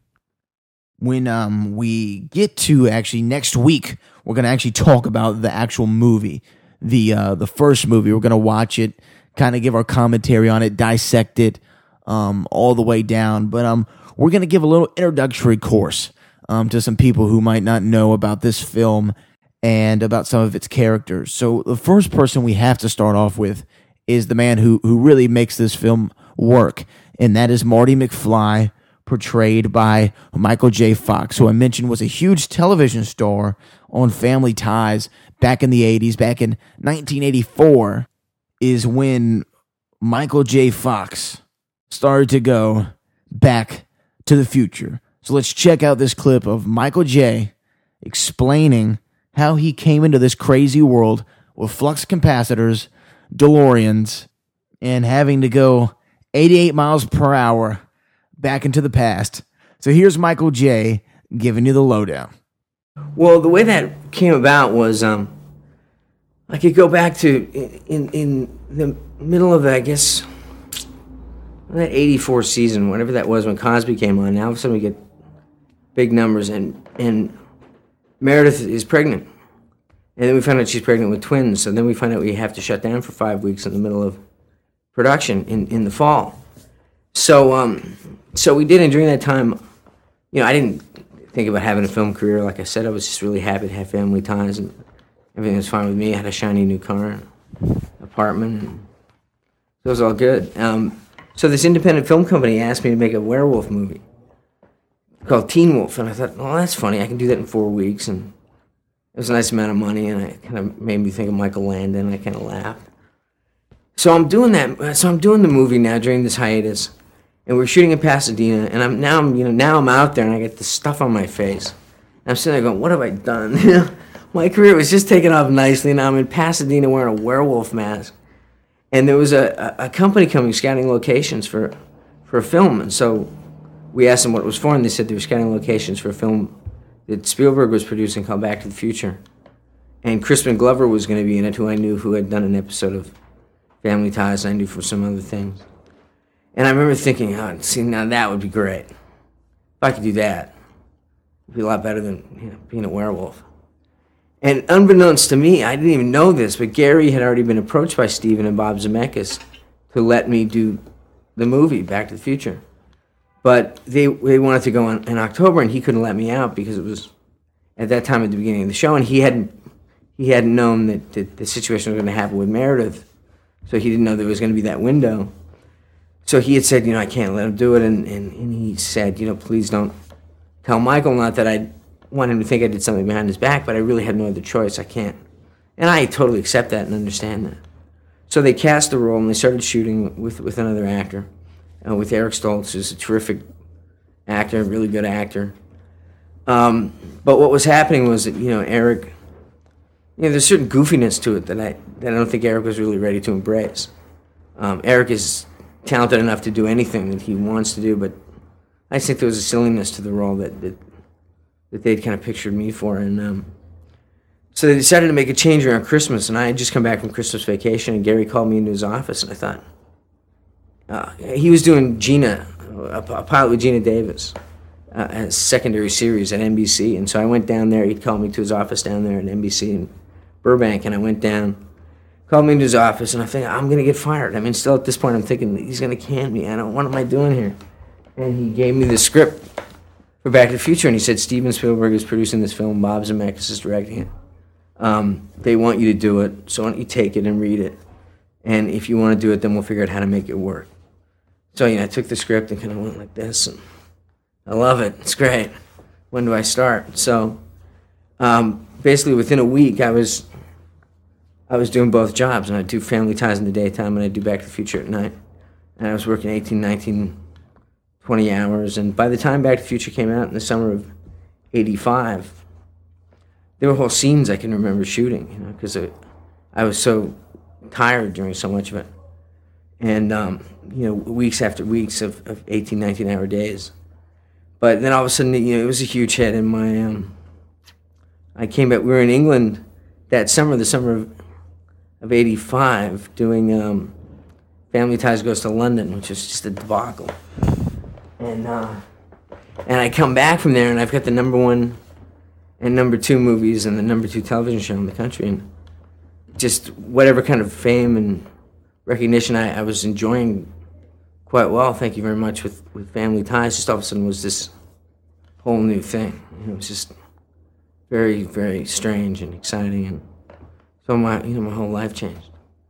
When um we get to actually next week, we're going to actually talk about the actual movie, the uh, the first movie. We're going to watch it, kind of give our commentary on it, dissect it um all the way down. But um we're going to give a little introductory course um to some people who might not know about this film and about some of its characters. So the first person we have to start off with is the man who who really makes this film work, and that is Marty McFly, portrayed by Michael J. Fox, who I mentioned was a huge television star on Family Ties back in the eighties. Back in nineteen eighty-four is when Michael J. Fox started to go back to the future. So let's check out this clip of Michael J. explaining how he came into this crazy world with flux capacitors, DeLoreans, and having to go eighty-eight miles per hour back into the past. So here's Michael J. giving you the lowdown. Well, the way that came about was, um, I could go back to in in the middle of, I guess, that eighty-four season, whatever that was when Cosby came on. Now all of a sudden we get big numbers, and and Meredith is pregnant. And then we find out she's pregnant with twins, so then we find out we have to shut down for five weeks in the middle of production in, in the fall. So um, so we did, and during that time, you know, I didn't think about having a film career. Like I said, I was just really happy to have family ties, and everything was fine with me. I had a shiny new car, apartment, and it was all good. Um, so this independent film company asked me to make a werewolf movie called Teen Wolf, and I thought, well, that's funny. I can do that in four weeks, and it was a nice amount of money, and it kind of made me think of Michael Landon. I kind of laughed. So I'm doing that. So I'm doing the movie now during this hiatus, and we're shooting in Pasadena. And I'm now I'm you know now I'm out there, and I get this stuff on my face. And I'm sitting there going, "What have I done?" My career was just taking off nicely, and now I'm in Pasadena wearing a werewolf mask. And there was a, a, a company coming scouting locations for for a film, and so we asked them what it was for, and they said they were scouting locations for a film that Spielberg was producing called Back to the Future. And Crispin Glover was going to be in it, who I knew who had done an episode of Family Ties, and I knew from some other things. And I remember thinking, oh, see, now that would be great. If I could do that, it'd be a lot better than you know, being a werewolf. And unbeknownst to me, I didn't even know this, but Gary had already been approached by Steven and Bob Zemeckis to let me do the movie, Back to the Future. But they they wanted to go in, in October, and he couldn't let me out because it was at that time at the beginning of the show, and he hadn't he hadn't known that, that the situation was going to happen with Meredith, so he didn't know there was going to be that window. So he had said, you know, I can't let him do it, and, and, and he said, you know, please don't tell Michael. Not that I want him to think I did something behind his back, but I really had no other choice. I can't, and I totally accept that and understand that. So they cast the role, and they started shooting with with another actor. Uh, with Eric Stoltz, who's a terrific actor, a really good actor. Um, but what was happening was that, you know, Eric, you know, there's a certain goofiness to it that I that I don't think Eric was really ready to embrace. Um, Eric is talented enough to do anything that he wants to do, but I just think there was a silliness to the role that that, that they'd kind of pictured me for. And um, so they decided to make a change around Christmas, and I had just come back from Christmas vacation, and Gary called me into his office, and I thought, Uh, he was doing Gina, a, a pilot with Gina Davis, uh, a secondary series at N B C. And so I went down there. He'd called me to his office down there at N B C in Burbank. And I went down, called me into his office, and I think, I'm going to get fired. I mean, still at this point, I'm thinking, he's going to can me. I don't, what am I doing here? And he gave me the script for Back to the Future. And he said, Steven Spielberg is producing this film. Bob Zemeckis is directing it. Um, they want you to do it. So why don't you take it and read it? And if you want to do it, then we'll figure out how to make it work. So, you know, I took the script and kind of went like this, and I love it. It's great. When do I start? So, um, basically, within a week, I was I was doing both jobs, and I'd do Family Ties in the daytime, and I'd do Back to the Future at night. And I was working eighteen, nineteen, twenty hours, and by the time Back to the Future came out in the summer of eighty-five, there were whole scenes I can remember shooting, you know, because I was so tired during so much of it. And, um, you know, weeks after weeks of, of eighteen, nineteen hour days. But then all of a sudden, you know, it was a huge hit. And my, um, I came back, we were in England that summer, the summer of, of eighty-five, doing um, Family Ties Goes to London, which was just a debacle. And, uh, and I come back from there, and I've got the number one and number two movies and the number two television show in the country. And just whatever kind of fame and recognition I, I was enjoying quite well, thank you very much, with, with Family Ties, just all of a sudden was this whole new thing. You know, it was just very, very strange and exciting, and so my, you know, my whole life changed.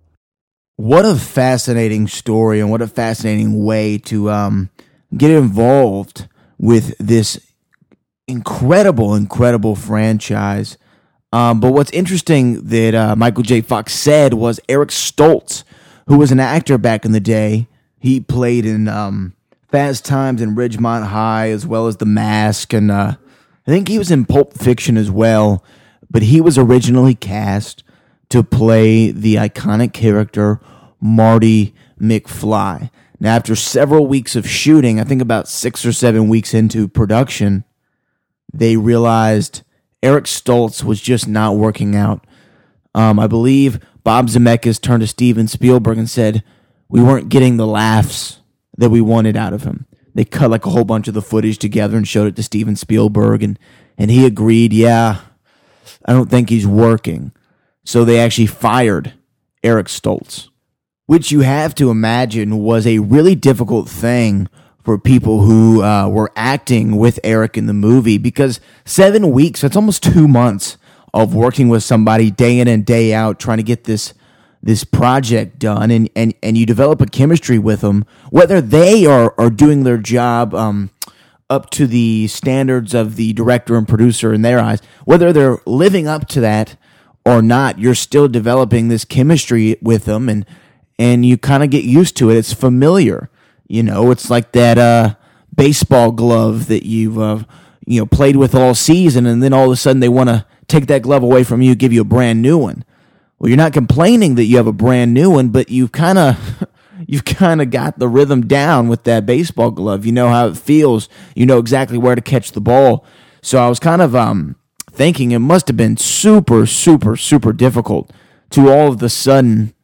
What a fascinating story, and what a fascinating way to um, get involved with this incredible, incredible franchise. Um, but what's interesting that uh, Michael J. Fox said was Eric Stoltz, who was an actor back in the day. He played in um, Fast Times and Ridgemont High, as well as The Mask, and uh, I think he was in Pulp Fiction as well. But he was originally cast to play the iconic character Marty McFly. Now, after several weeks of shooting, I think about six or seven weeks into production, they realized Eric Stoltz was just not working out. Um, I believe Bob Zemeckis turned to Steven Spielberg and said, we weren't getting the laughs that we wanted out of him. they cut like a whole bunch of the footage together and showed it to Steven Spielberg, and, and he agreed, yeah, I don't think he's working. So they actually fired Eric Stoltz, which you have to imagine was a really difficult thing for people who uh, were acting with Eric in the movie, because seven weeks, that's almost two months of working with somebody day in and day out, trying to get this this project done, and, and, and you develop a chemistry with them, whether they are, are doing their job um, up to the standards of the director and producer in their eyes, whether they're living up to that or not, you're still developing this chemistry with them, and and you kind of get used to it. It's familiar. You know, it's like that uh, baseball glove that you've uh, you know played with all season, and then all of a sudden they want to take that glove away from you, give you a brand new one. Well, you're not complaining that you have a brand new one, but you've kind of you've kind of got the rhythm down with that baseball glove. You know how it feels. You know exactly where to catch the ball. So I was kind of um, thinking it must have been super, super, super difficult to all of the sudden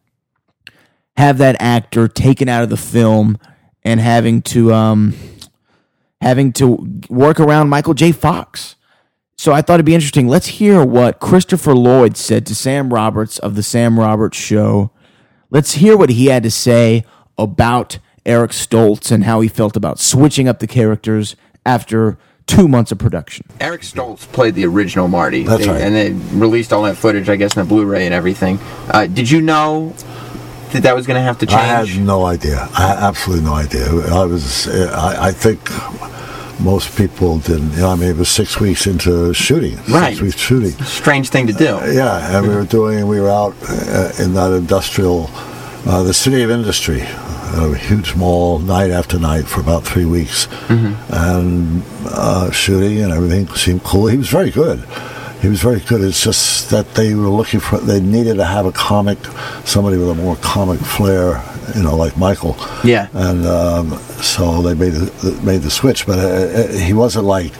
have that actor taken out of the film and having to um, having to work around Michael J. Fox. So I thought it'd be interesting. Let's hear what Christopher Lloyd said to Sam Roberts of The Sam Roberts Show. Let's hear what he had to say about Eric Stoltz and how he felt about switching up the characters after two months of production. Eric Stoltz played the original Marty. That's they, right. And they released all that footage, I guess, in the Blu-ray and everything. Uh, did you know that that was going to have to change? I had no idea. I had absolutely no idea. I was, I, I think most people didn't. You know, I mean, it was six weeks into shooting. Right. Six weeks shooting. Strange thing to do. Uh, yeah, and we were doing, we were out uh, in that industrial, uh, the City of Industry, a huge mall, night after night for about three weeks. Mm-hmm. And uh, shooting and everything seemed cool. He was very good. He was very good. It's just that they were looking for, they needed to have a comic, somebody with a more comic flair, you know, like Michael. Yeah. And um, so they made the, made the switch. But uh, he wasn't like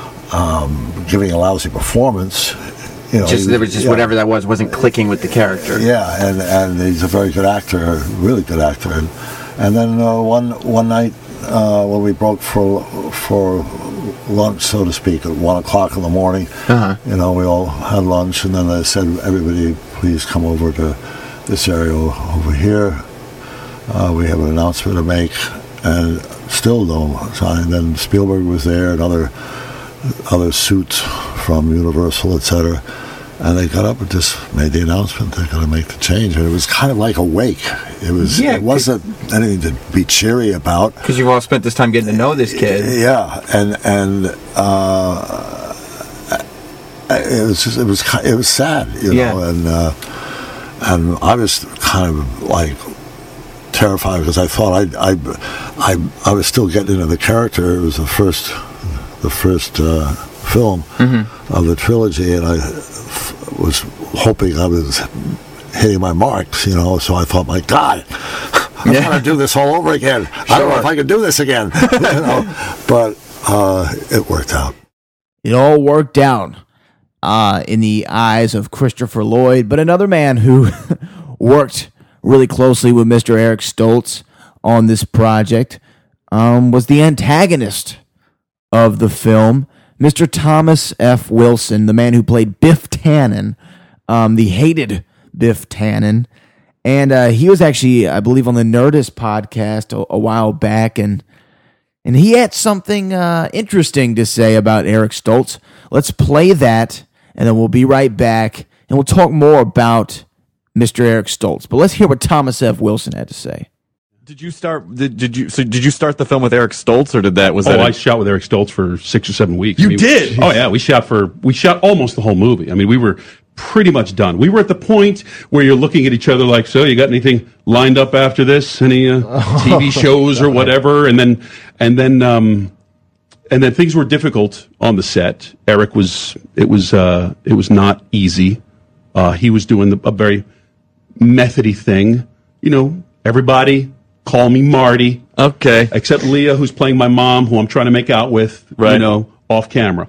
um, giving a lousy performance. You know, just, he, there was just yeah. whatever that was, wasn't clicking with the character. Yeah, and, and he's a very good actor, really good actor. And, and then uh, one one night uh, when we broke for for lunch, so to speak, at one o'clock in the morning, uh-huh. you know, we all had lunch, and then I said, everybody, please come over to this area over here. Uh, we have an announcement to make, and still no sign. And then Spielberg was there, and other other suits from Universal, et cetera. And they got up and just made the announcement they're going to make the change, and it was kind of like a wake. It was. Yeah, it wasn't anything to be cheery about. Because you've all spent this time getting to know this kid. Yeah, and and uh, it was just, it was it was sad, you yeah. know, and uh, and I was kind of like terrified because I thought I I I I was still getting into the character. It was the first the first uh, film mm-hmm. of the trilogy, and I f- was hoping I was hitting my marks, you know. So I thought, my God, I yeah. want to do this all over again. Sure. I don't know if I can do this again, you know. But uh, it worked out. It all worked out uh, in the eyes of Christopher Lloyd, but another man who worked really closely with Mister Eric Stoltz on this project um, was the antagonist of the film, Mister Thomas F. Wilson, the man who played Biff Tannen, um, the hated Biff Tannen. And uh, he was actually, I believe, on the Nerdist podcast a, a while back, and and he had something uh, interesting to say about Eric Stoltz. Let's play that, and then we'll be right back, and we'll talk more about Mister Eric Stoltz. But let's hear what Thomas F. Wilson had to say. Did you start? Did, did you? So did you start the film with Eric Stoltz, or did that was oh, that? I a, shot with Eric Stoltz for six or seven weeks. You I mean, did? Oh yeah, we shot for we shot almost the whole movie. I mean, we were pretty much done. We were at the point where you're looking at each other like, so you got anything lined up after this? Any uh, T V shows or whatever? And then and then um, and then things were difficult on the set. Eric was it was uh, it was not easy. Uh, he was doing the, a very methody thing. You know, everybody. Call me Marty. Okay. Except Leah, who's playing my mom, who I'm trying to make out with, right. you know, off camera.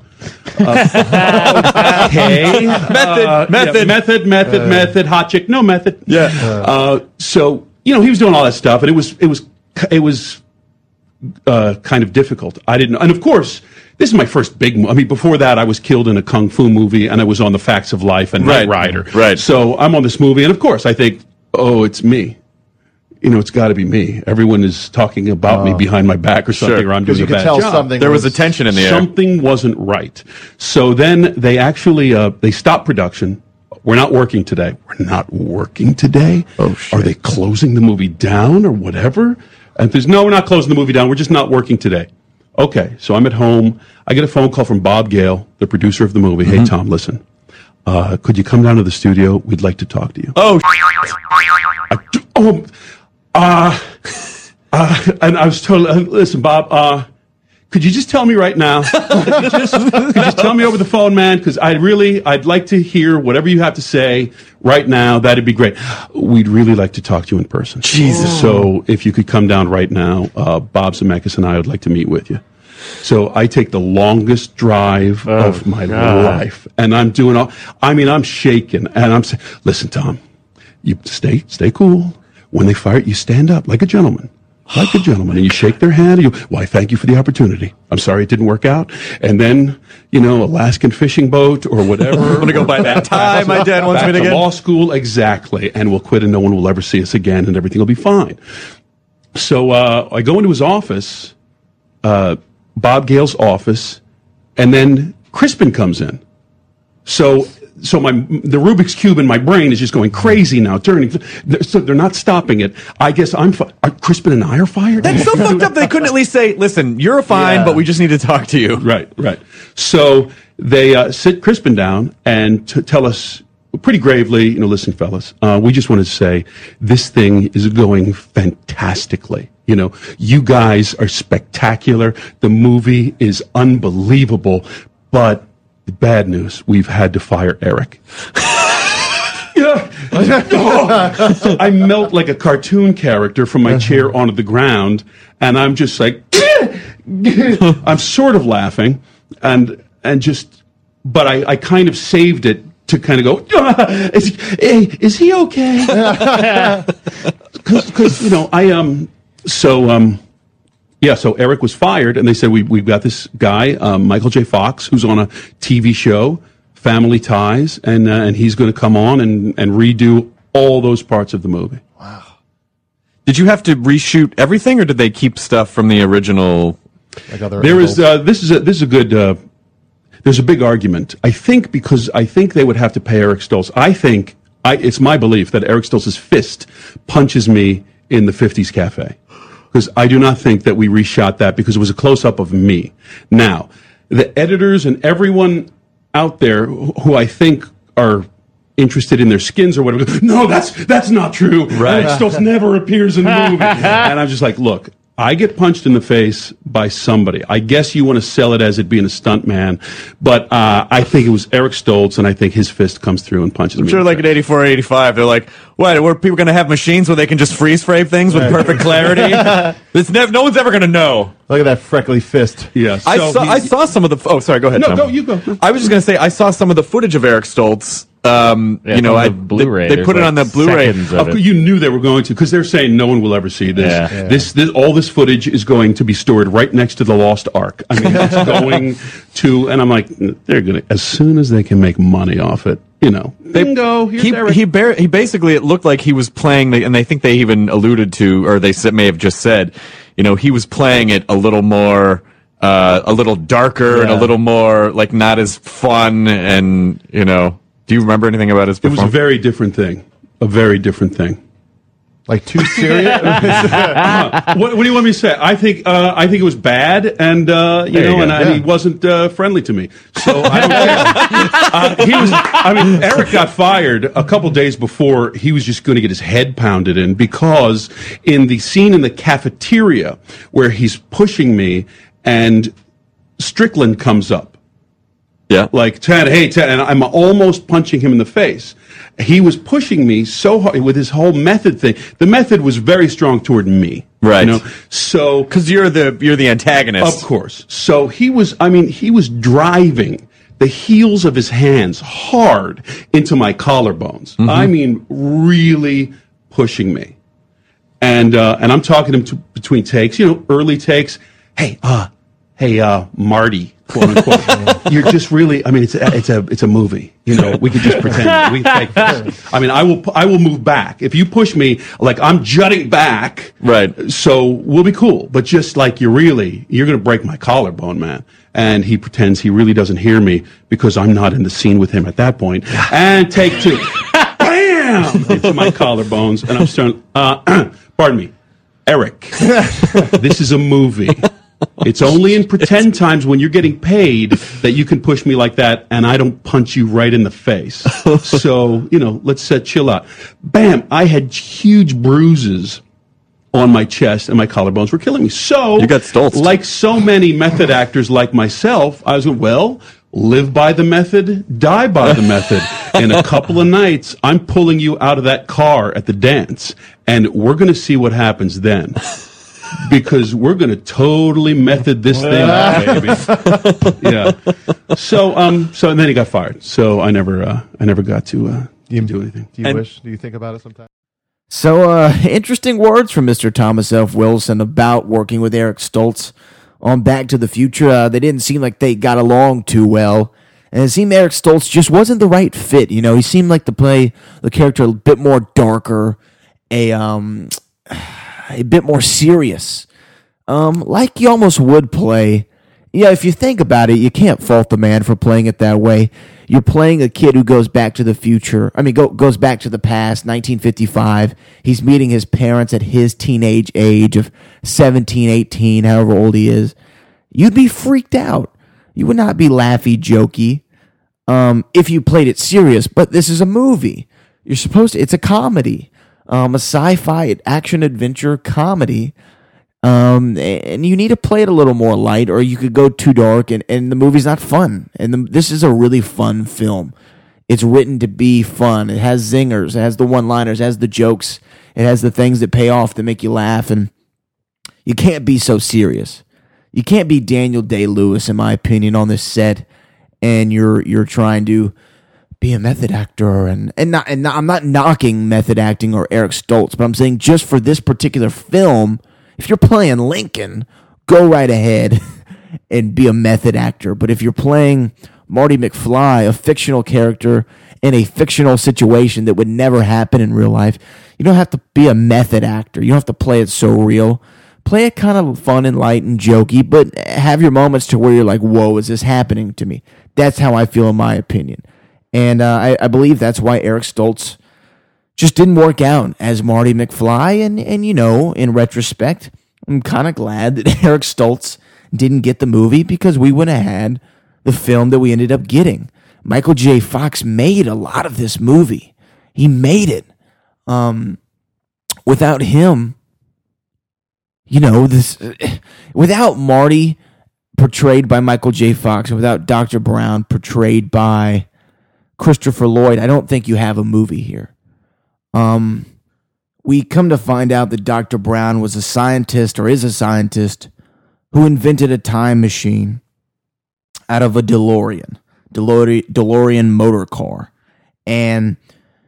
Uh, okay. Method, uh, method. Yeah, method, method, uh, method, hot chick, no method. Yeah. Uh, so, you know, he was doing all that stuff, and it was, it was, it was uh, kind of difficult. I didn't, and of course, this is my first big movie. I mean, before that, I was killed in a kung fu movie, and I was on The Facts of Life and Right. Knight Rider. Right. So I'm on this movie, and of course, I think, oh, it's me. You know, it's got to be me. Everyone is talking about me Oh. behind my back or something, Sure. or I'm 'Cause doing you a could bad tell job. something There was was- a tension in the air. Something wasn't right. So then they actually uh, they stopped production. We're not working today. We're not working today. Oh shit! Are they closing the movie down or whatever? And there's no, we're not closing the movie down. We're just not working today. Okay, so I'm at home. I get a phone call from Bob Gale, the producer of the movie. Hey, Tom, listen. Uh, could you come down to the studio? We'd like to talk to you. Oh, I, oh, uh, uh, and I was told, uh, listen, Bob, uh, could you just tell me right now? Could you just, could you just tell me over the phone, man? Because I really, I'd like to hear whatever you have to say right now. That'd be great. We'd really like to talk to you in person. Jesus. So if you could come down right now, uh, Bob Zemeckis and I would like to meet with you. So I take the longest drive Oh, of my God. life, and I'm doing all. I mean, I'm shaking, and I'm saying, "Listen, Tom, you stay, stay cool. When they fire, you stand up like a gentleman, like a gentleman, and you shake their hand. And you, why, thank you for the opportunity. I'm sorry it didn't work out. And then, you know, Alaskan fishing boat or whatever. I'm gonna go buy that tie my dad wants back me to to get. law school, exactly. And we'll quit, and no one will ever see us again, and everything will be fine." So uh, I go into his office. Uh, Bob Gale's office, and then Crispin comes in. So, so my the Rubik's Cube in my brain is just going crazy now, turning. So they're not stopping it. I guess I'm. Fi- are Crispin and I are fired. That's so fucked up. They couldn't at least say, "Listen, you're fine, Yeah. but we just need to talk to you." Right, right. So they uh, sit Crispin down and t- tell us pretty gravely, you know, listen, fellas, uh, we just wanted to say this thing is going fantastically. You know, you guys are spectacular. The movie is unbelievable. But the bad news, we've had to fire Eric. Yeah. Oh. I melt like a cartoon character from my chair onto the ground, and I'm just like, I'm sort of laughing, and and just, but I, I kind of saved it to kind of go, is, hey, is he okay? Because, you know, I, um, so, um, yeah, so Eric was fired, and they said, we, we've got this guy, um, Michael J. Fox, who's on a T V show, Family Ties, and, uh, and he's going to come on and, and redo all those parts of the movie. Did you have to reshoot everything, or did they keep stuff from the original? Like other There angles? is, uh, this is a, this is a good, uh, there's a big argument. I think because I think they would have to pay Eric Stoltz. I think, I, it's my belief that Eric Stoltz's fist punches me in the fifties Cafe. Because I do not think that we reshot that because it was a close-up of me. Now, the editors and everyone out there who who I think are interested in their skins or whatever, go, no, that's that's not true. Right. Eric Stoltz never appears in the movie. And I'm just like, look, I get punched in the face by somebody. I guess you want to sell it as it being a stunt man, but uh, I think it was Eric Stoltz, and I think his fist comes through and punches I'm me. sure, like in eighty-four, eighty-five, they're like, "What? Were people going to have machines where they can just freeze frame things with perfect clarity?" It's nev- no one's ever going to know. Look at that freckly fist. Yes. I So saw. he- I saw some of the. Oh, sorry. Go ahead. No, Tom. go, you go. I was just going to say I saw some of the footage of Eric Stoltz. Um, Yeah, you know, from I the Blu-ray, They, they there's put it like on the Blu-ray. seconds of Of course, it. you knew they were going to, because they're saying no one will ever see this. Yeah. Yeah. This, this, all this footage is going to be stored right next to the Lost Ark. I mean, it's going to, and I'm like, they're gonna, as soon as they can make money off it, you know, bingo. Here's He Eric. he, bar- he basically it looked like he was playing, the, and I think they even alluded to, or they said, may have just said, you know, he was playing it a little more. Uh, a little darker and a Yeah. little more like not as fun, and you know. Do you remember anything about his It was a performance? very different thing. A very different thing. Like too serious? Uh, what, what do you want me to say? I think uh, I think it was bad, and uh, you There you know, go. and I, Yeah. he wasn't uh, friendly to me. So I don't care. uh, he was. I mean, Eric got fired a couple days before. He was just going to get his head pounded in because in the scene in the cafeteria where he's pushing me, and Strickland comes up. Yeah. Like, Ted, hey, Ted, and I'm almost punching him in the face. He was pushing me so hard with his whole method thing. The method was very strong toward me. Right. You know? So, Because you're the you're the antagonist. of course. So he was, I mean, he was driving the heels of his hands hard into my collarbones. Mm-hmm. I mean, really pushing me. and uh, and I'm talking to him to, between takes, you know, early takes. Hey, uh, hey, uh, Marty, quote unquote. You're just really. I mean, it's a, it's a it's a movie. You know, we can just pretend. We can take this. I mean, I will I will move back if you push me. Like I'm jutting back. Right. So we'll be cool. But just like you really, you're going to break my collarbone, man. And he pretends he really doesn't hear me because I'm not in the scene with him at that point. And take two. Bam! Into my collarbones. And I'm starting, uh, pardon me, Eric, this is a movie. It's only in pretend times when you're getting paid that you can push me like that and I don't punch you right in the face. So, you know, let's uh, chill out. Bam! I had huge bruises on my chest and my collarbones were killing me. So, you got Stoltz. Like so many method actors like myself, I was going, well, live by the method, die by the method. In a couple of nights, I'm pulling you out of that car at the dance, and we're going to see what happens then. Because we're going to totally method this thing out, baby. Yeah. So, um, so and then he got fired. So I never, uh, I never got to uh, do, you, do anything. Do you and, wish? Do you think about it sometimes? So, uh, interesting words from Mister Thomas F. Wilson about working with Eric Stoltz on Back to the Future. Uh, they didn't seem like they got along too well. And it seemed Eric Stoltz just wasn't the right fit. You know, he seemed like to play the character a bit more darker, a, um, a bit more serious. Um, like you almost would play. Yeah, if you think about it, you can't fault the man for playing it that way. You're playing a kid who goes back to the future. I mean, go, goes back to the past, nineteen fifty-five. He's meeting his parents at his teenage age of seventeen, eighteen, however old he is. You'd be freaked out. You would not be laughy, jokey, um, if you played it serious. But this is a movie. You're supposed to, it's a comedy, um, a sci-fi action adventure comedy. Um, and you need to play it a little more light, or you could go too dark, and, and the movie's not fun. And the, this is a really fun film. It's written to be fun. It has zingers. It has the one-liners. It has the jokes. It has the things that pay off that make you laugh. And you can't be so serious. You can't be Daniel Day-Lewis, in my opinion, on this set, and you're you're trying to be a method actor. And and not and not, I'm not knocking method acting or Eric Stoltz, but I'm saying just for this particular film. If you're playing Lincoln, go right ahead and be a method actor. But if you're playing Marty McFly, a fictional character in a fictional situation that would never happen in real life, you don't have to be a method actor. You don't have to play it so real. Play it kind of fun and light and jokey, but have your moments to where you're like, whoa, is this happening to me? That's how I feel, in my opinion. And uh, I, I believe that's why Eric Stoltz just didn't work out as Marty McFly, and, and you know, in retrospect, I'm kind of glad that Eric Stoltz didn't get the movie, because we would have had the film that we ended up getting. Michael J. Fox made a lot of this movie. He made it. Um, without him, you know, this, without Marty portrayed by Michael J. Fox, and without Doctor Brown portrayed by Christopher Lloyd, I don't think you have a movie here. Um, we come to find out that Doctor Brown was a scientist, or is a scientist, who invented a time machine out of a DeLorean, DeLorean, DeLorean motor car. And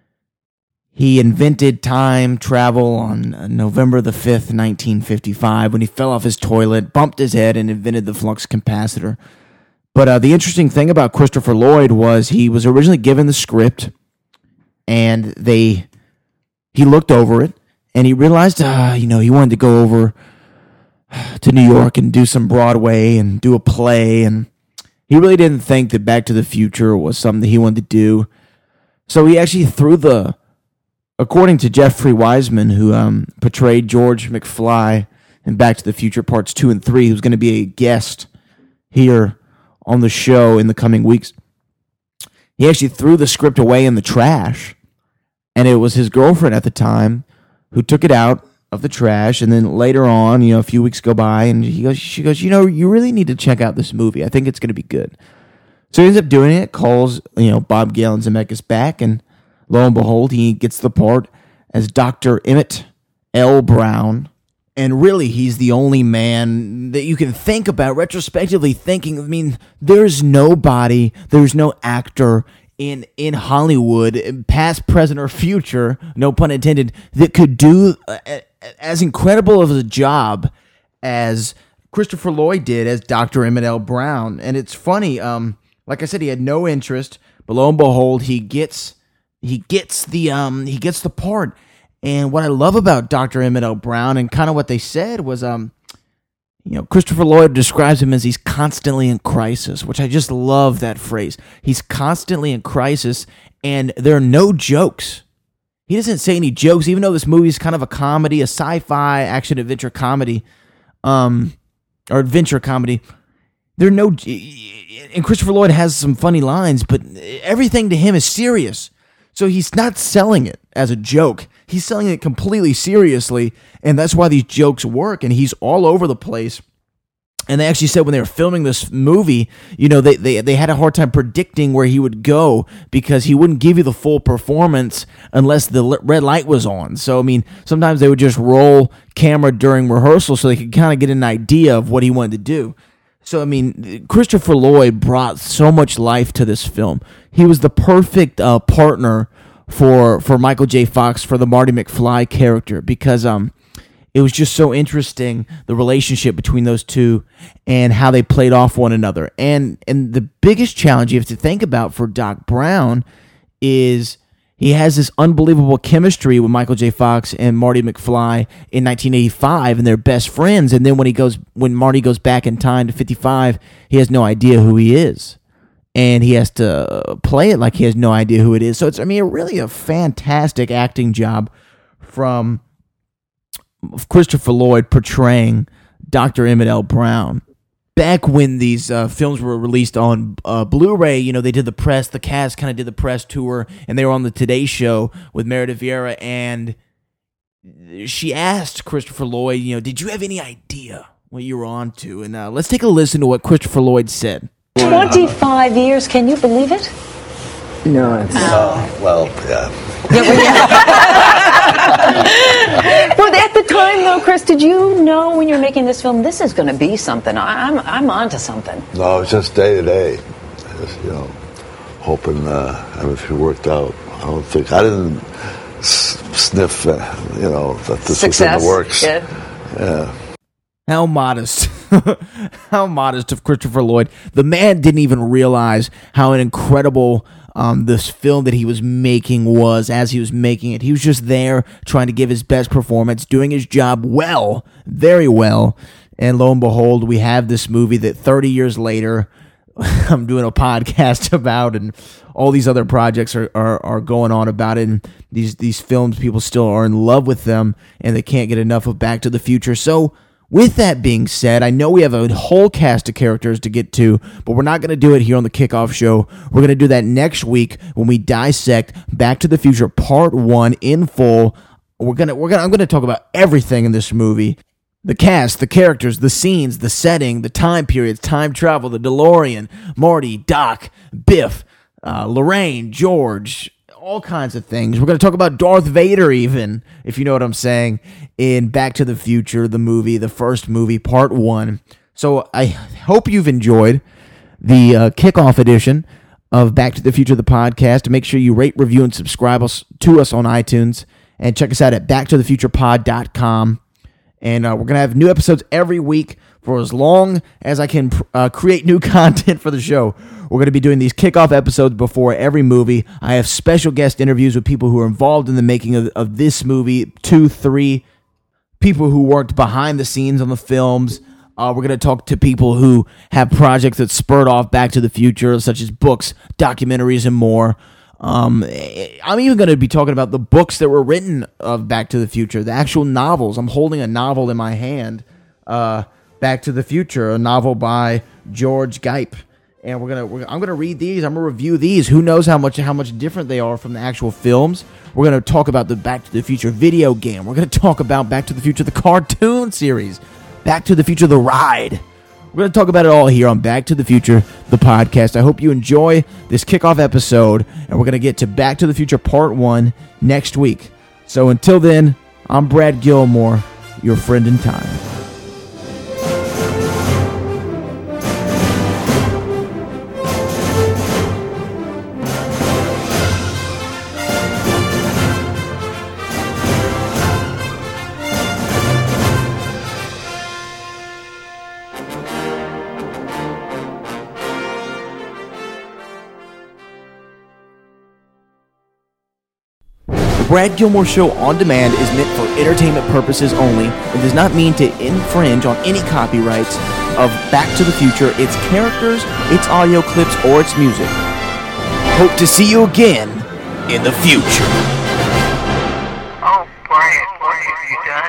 he invented time travel on November the fifth, nineteen fifty-five, when he fell off his toilet, bumped his head, and invented the flux capacitor. But uh, the interesting thing about Christopher Lloyd was he was originally given the script, and they... He looked over it, and he realized, uh, you know, he wanted to go over to New York and do some Broadway and do a play, and he really didn't think that Back to the Future was something that he wanted to do. So he actually threw the, according to Jeffrey Wiseman, who um, portrayed George McFly in Back to the Future Parts two and three, who's going to be a guest here on the show in the coming weeks, he actually threw the script away in the trash. And it was his girlfriend at the time who took it out of the trash. And then later on, you know, a few weeks go by, and he goes, she goes, you know, you really need to check out this movie. I think it's going to be good. So he ends up doing it, calls, you know, Bob Gale Zemeckis back, and lo and behold, he gets the part as Doctor Emmett L. Brown. And really, he's the only man that you can think about, retrospectively thinking, I mean, there's nobody, there's no actor in in Hollywood, past, present, or future, no pun intended, that could do a, as incredible of a job as Christopher Lloyd did as Doctor Emmett L. Brown. And it's funny, um, like I said, he had no interest, but lo and behold, he gets he gets the um he gets the part. And what I love about Doctor Emmett L. Brown and kind of what they said was um you know, Christopher Lloyd describes him as he's constantly in crisis, which I just love that phrase. He's constantly in crisis, and there are no jokes. He doesn't say any jokes, even though this movie is kind of a comedy, a sci-fi action adventure comedy. Um or adventure comedy. There are no, and Christopher Lloyd has some funny lines, but everything to him is serious. So he's not selling it as a joke. He's selling it completely seriously, and that's why these jokes work, and he's all over the place. And they actually said when they were filming this movie, you know, they, they, they had a hard time predicting where he would go because he wouldn't give you the full performance unless the red light was on. So, I mean, sometimes they would just roll camera during rehearsal so they could kind of get an idea of what he wanted to do. So, I mean, Christopher Lloyd brought so much life to this film. He was the perfect uh, partner for for Michael J. Fox for the Marty McFly character because um. It was just so interesting, the relationship between those two and how they played off one another. And and the biggest challenge you have to think about for Doc Brown is he has this unbelievable chemistry with Michael J. Fox and Marty McFly in nineteen eighty-five, and they're best friends. And then when he goes, when Marty goes back in time to fifty-five, he has no idea who he is. And he has to play it like he has no idea who it is. So it's, I mean, really a fantastic acting job from Christopher Lloyd portraying Doctor Emmett L. Brown. Back when these uh, films were released on uh, Blu-ray, you know, they did the press, the cast kind of did the press tour, and they were on the Today Show with Meredith Vieira, and she asked Christopher Lloyd, you know, did you have any idea what you were on to? And uh, let's take a listen to what Christopher Lloyd said. twenty-five years, can you believe it? No, it's... Oh, well, yeah. Well, at the time, though, Chris, did you know when you're making this film, this is going to be something? I, I'm I'm onto something. No, it's just day to day. Just, you know, hoping uh, everything worked out. I don't think I didn't s- sniff, uh, you know, that this Success. was in the works. Yeah. Yeah. How modest. How modest of Christopher Lloyd. The man didn't even realize how an incredible um, this film that he was making was as he was making it. He was just there trying to give his best performance, doing his job well, very well. And lo and behold, we have this movie that thirty years later, I'm doing a podcast about, and all these other projects are, are, are going on about it. And these, these films, people still are in love with them, and they can't get enough of Back to the Future. So, with that being said, I know we have a whole cast of characters to get to, but we're not going to do it here on the Kickoff Show. We're going to do that next week when we dissect Back to the Future Part One in full. We're gonna, we're gonna, I'm going to talk about everything in this movie: the cast, the characters, the scenes, the setting, the time periods, time travel, the DeLorean, Marty, Doc, Biff, uh, Lorraine, George. All kinds of things. We're going to talk about Darth Vader even, if you know what I'm saying, in Back to the Future, the movie, the first movie, part one. So I hope you've enjoyed the uh, kickoff edition of Back to the Future, the podcast. Make sure you rate, review, and subscribe us to us on iTunes, and check us out at back to the future pod dot com. And uh, we're going to have new episodes every week for as long as I can uh, create new content for the show. We're going to be doing these kickoff episodes before every movie. I have special guest interviews with people who are involved in the making of, of this movie, two, three people who worked behind the scenes on the films. Uh, we're going to talk to people who have projects that spurred off Back to the Future, such as books, documentaries, and more. Um, I'm even going to be talking about the books that were written of Back to the Future, the actual novels. I'm holding a novel in my hand, uh, Back to the Future, a novel by George Gipe. And we're gonna, we're, I'm gonna read these. I'm gonna review these. Who knows how much, how much different they are from the actual films? We're gonna talk about the Back to the Future video game. We're gonna talk about Back to the Future the cartoon series, Back to the Future the ride. We're gonna talk about it all here on Back to the Future the podcast. I hope you enjoy this kickoff episode, and we're gonna get to Back to the Future Part One next week. So until then, I'm Brad Gilmore, your friend in time. Brad Gilmore Show On Demand is meant for entertainment purposes only and does not mean to infringe on any copyrights of Back to the Future, its characters, its audio clips, or its music. Hope to see you again in the future. Oh, Brian, Brian, you done?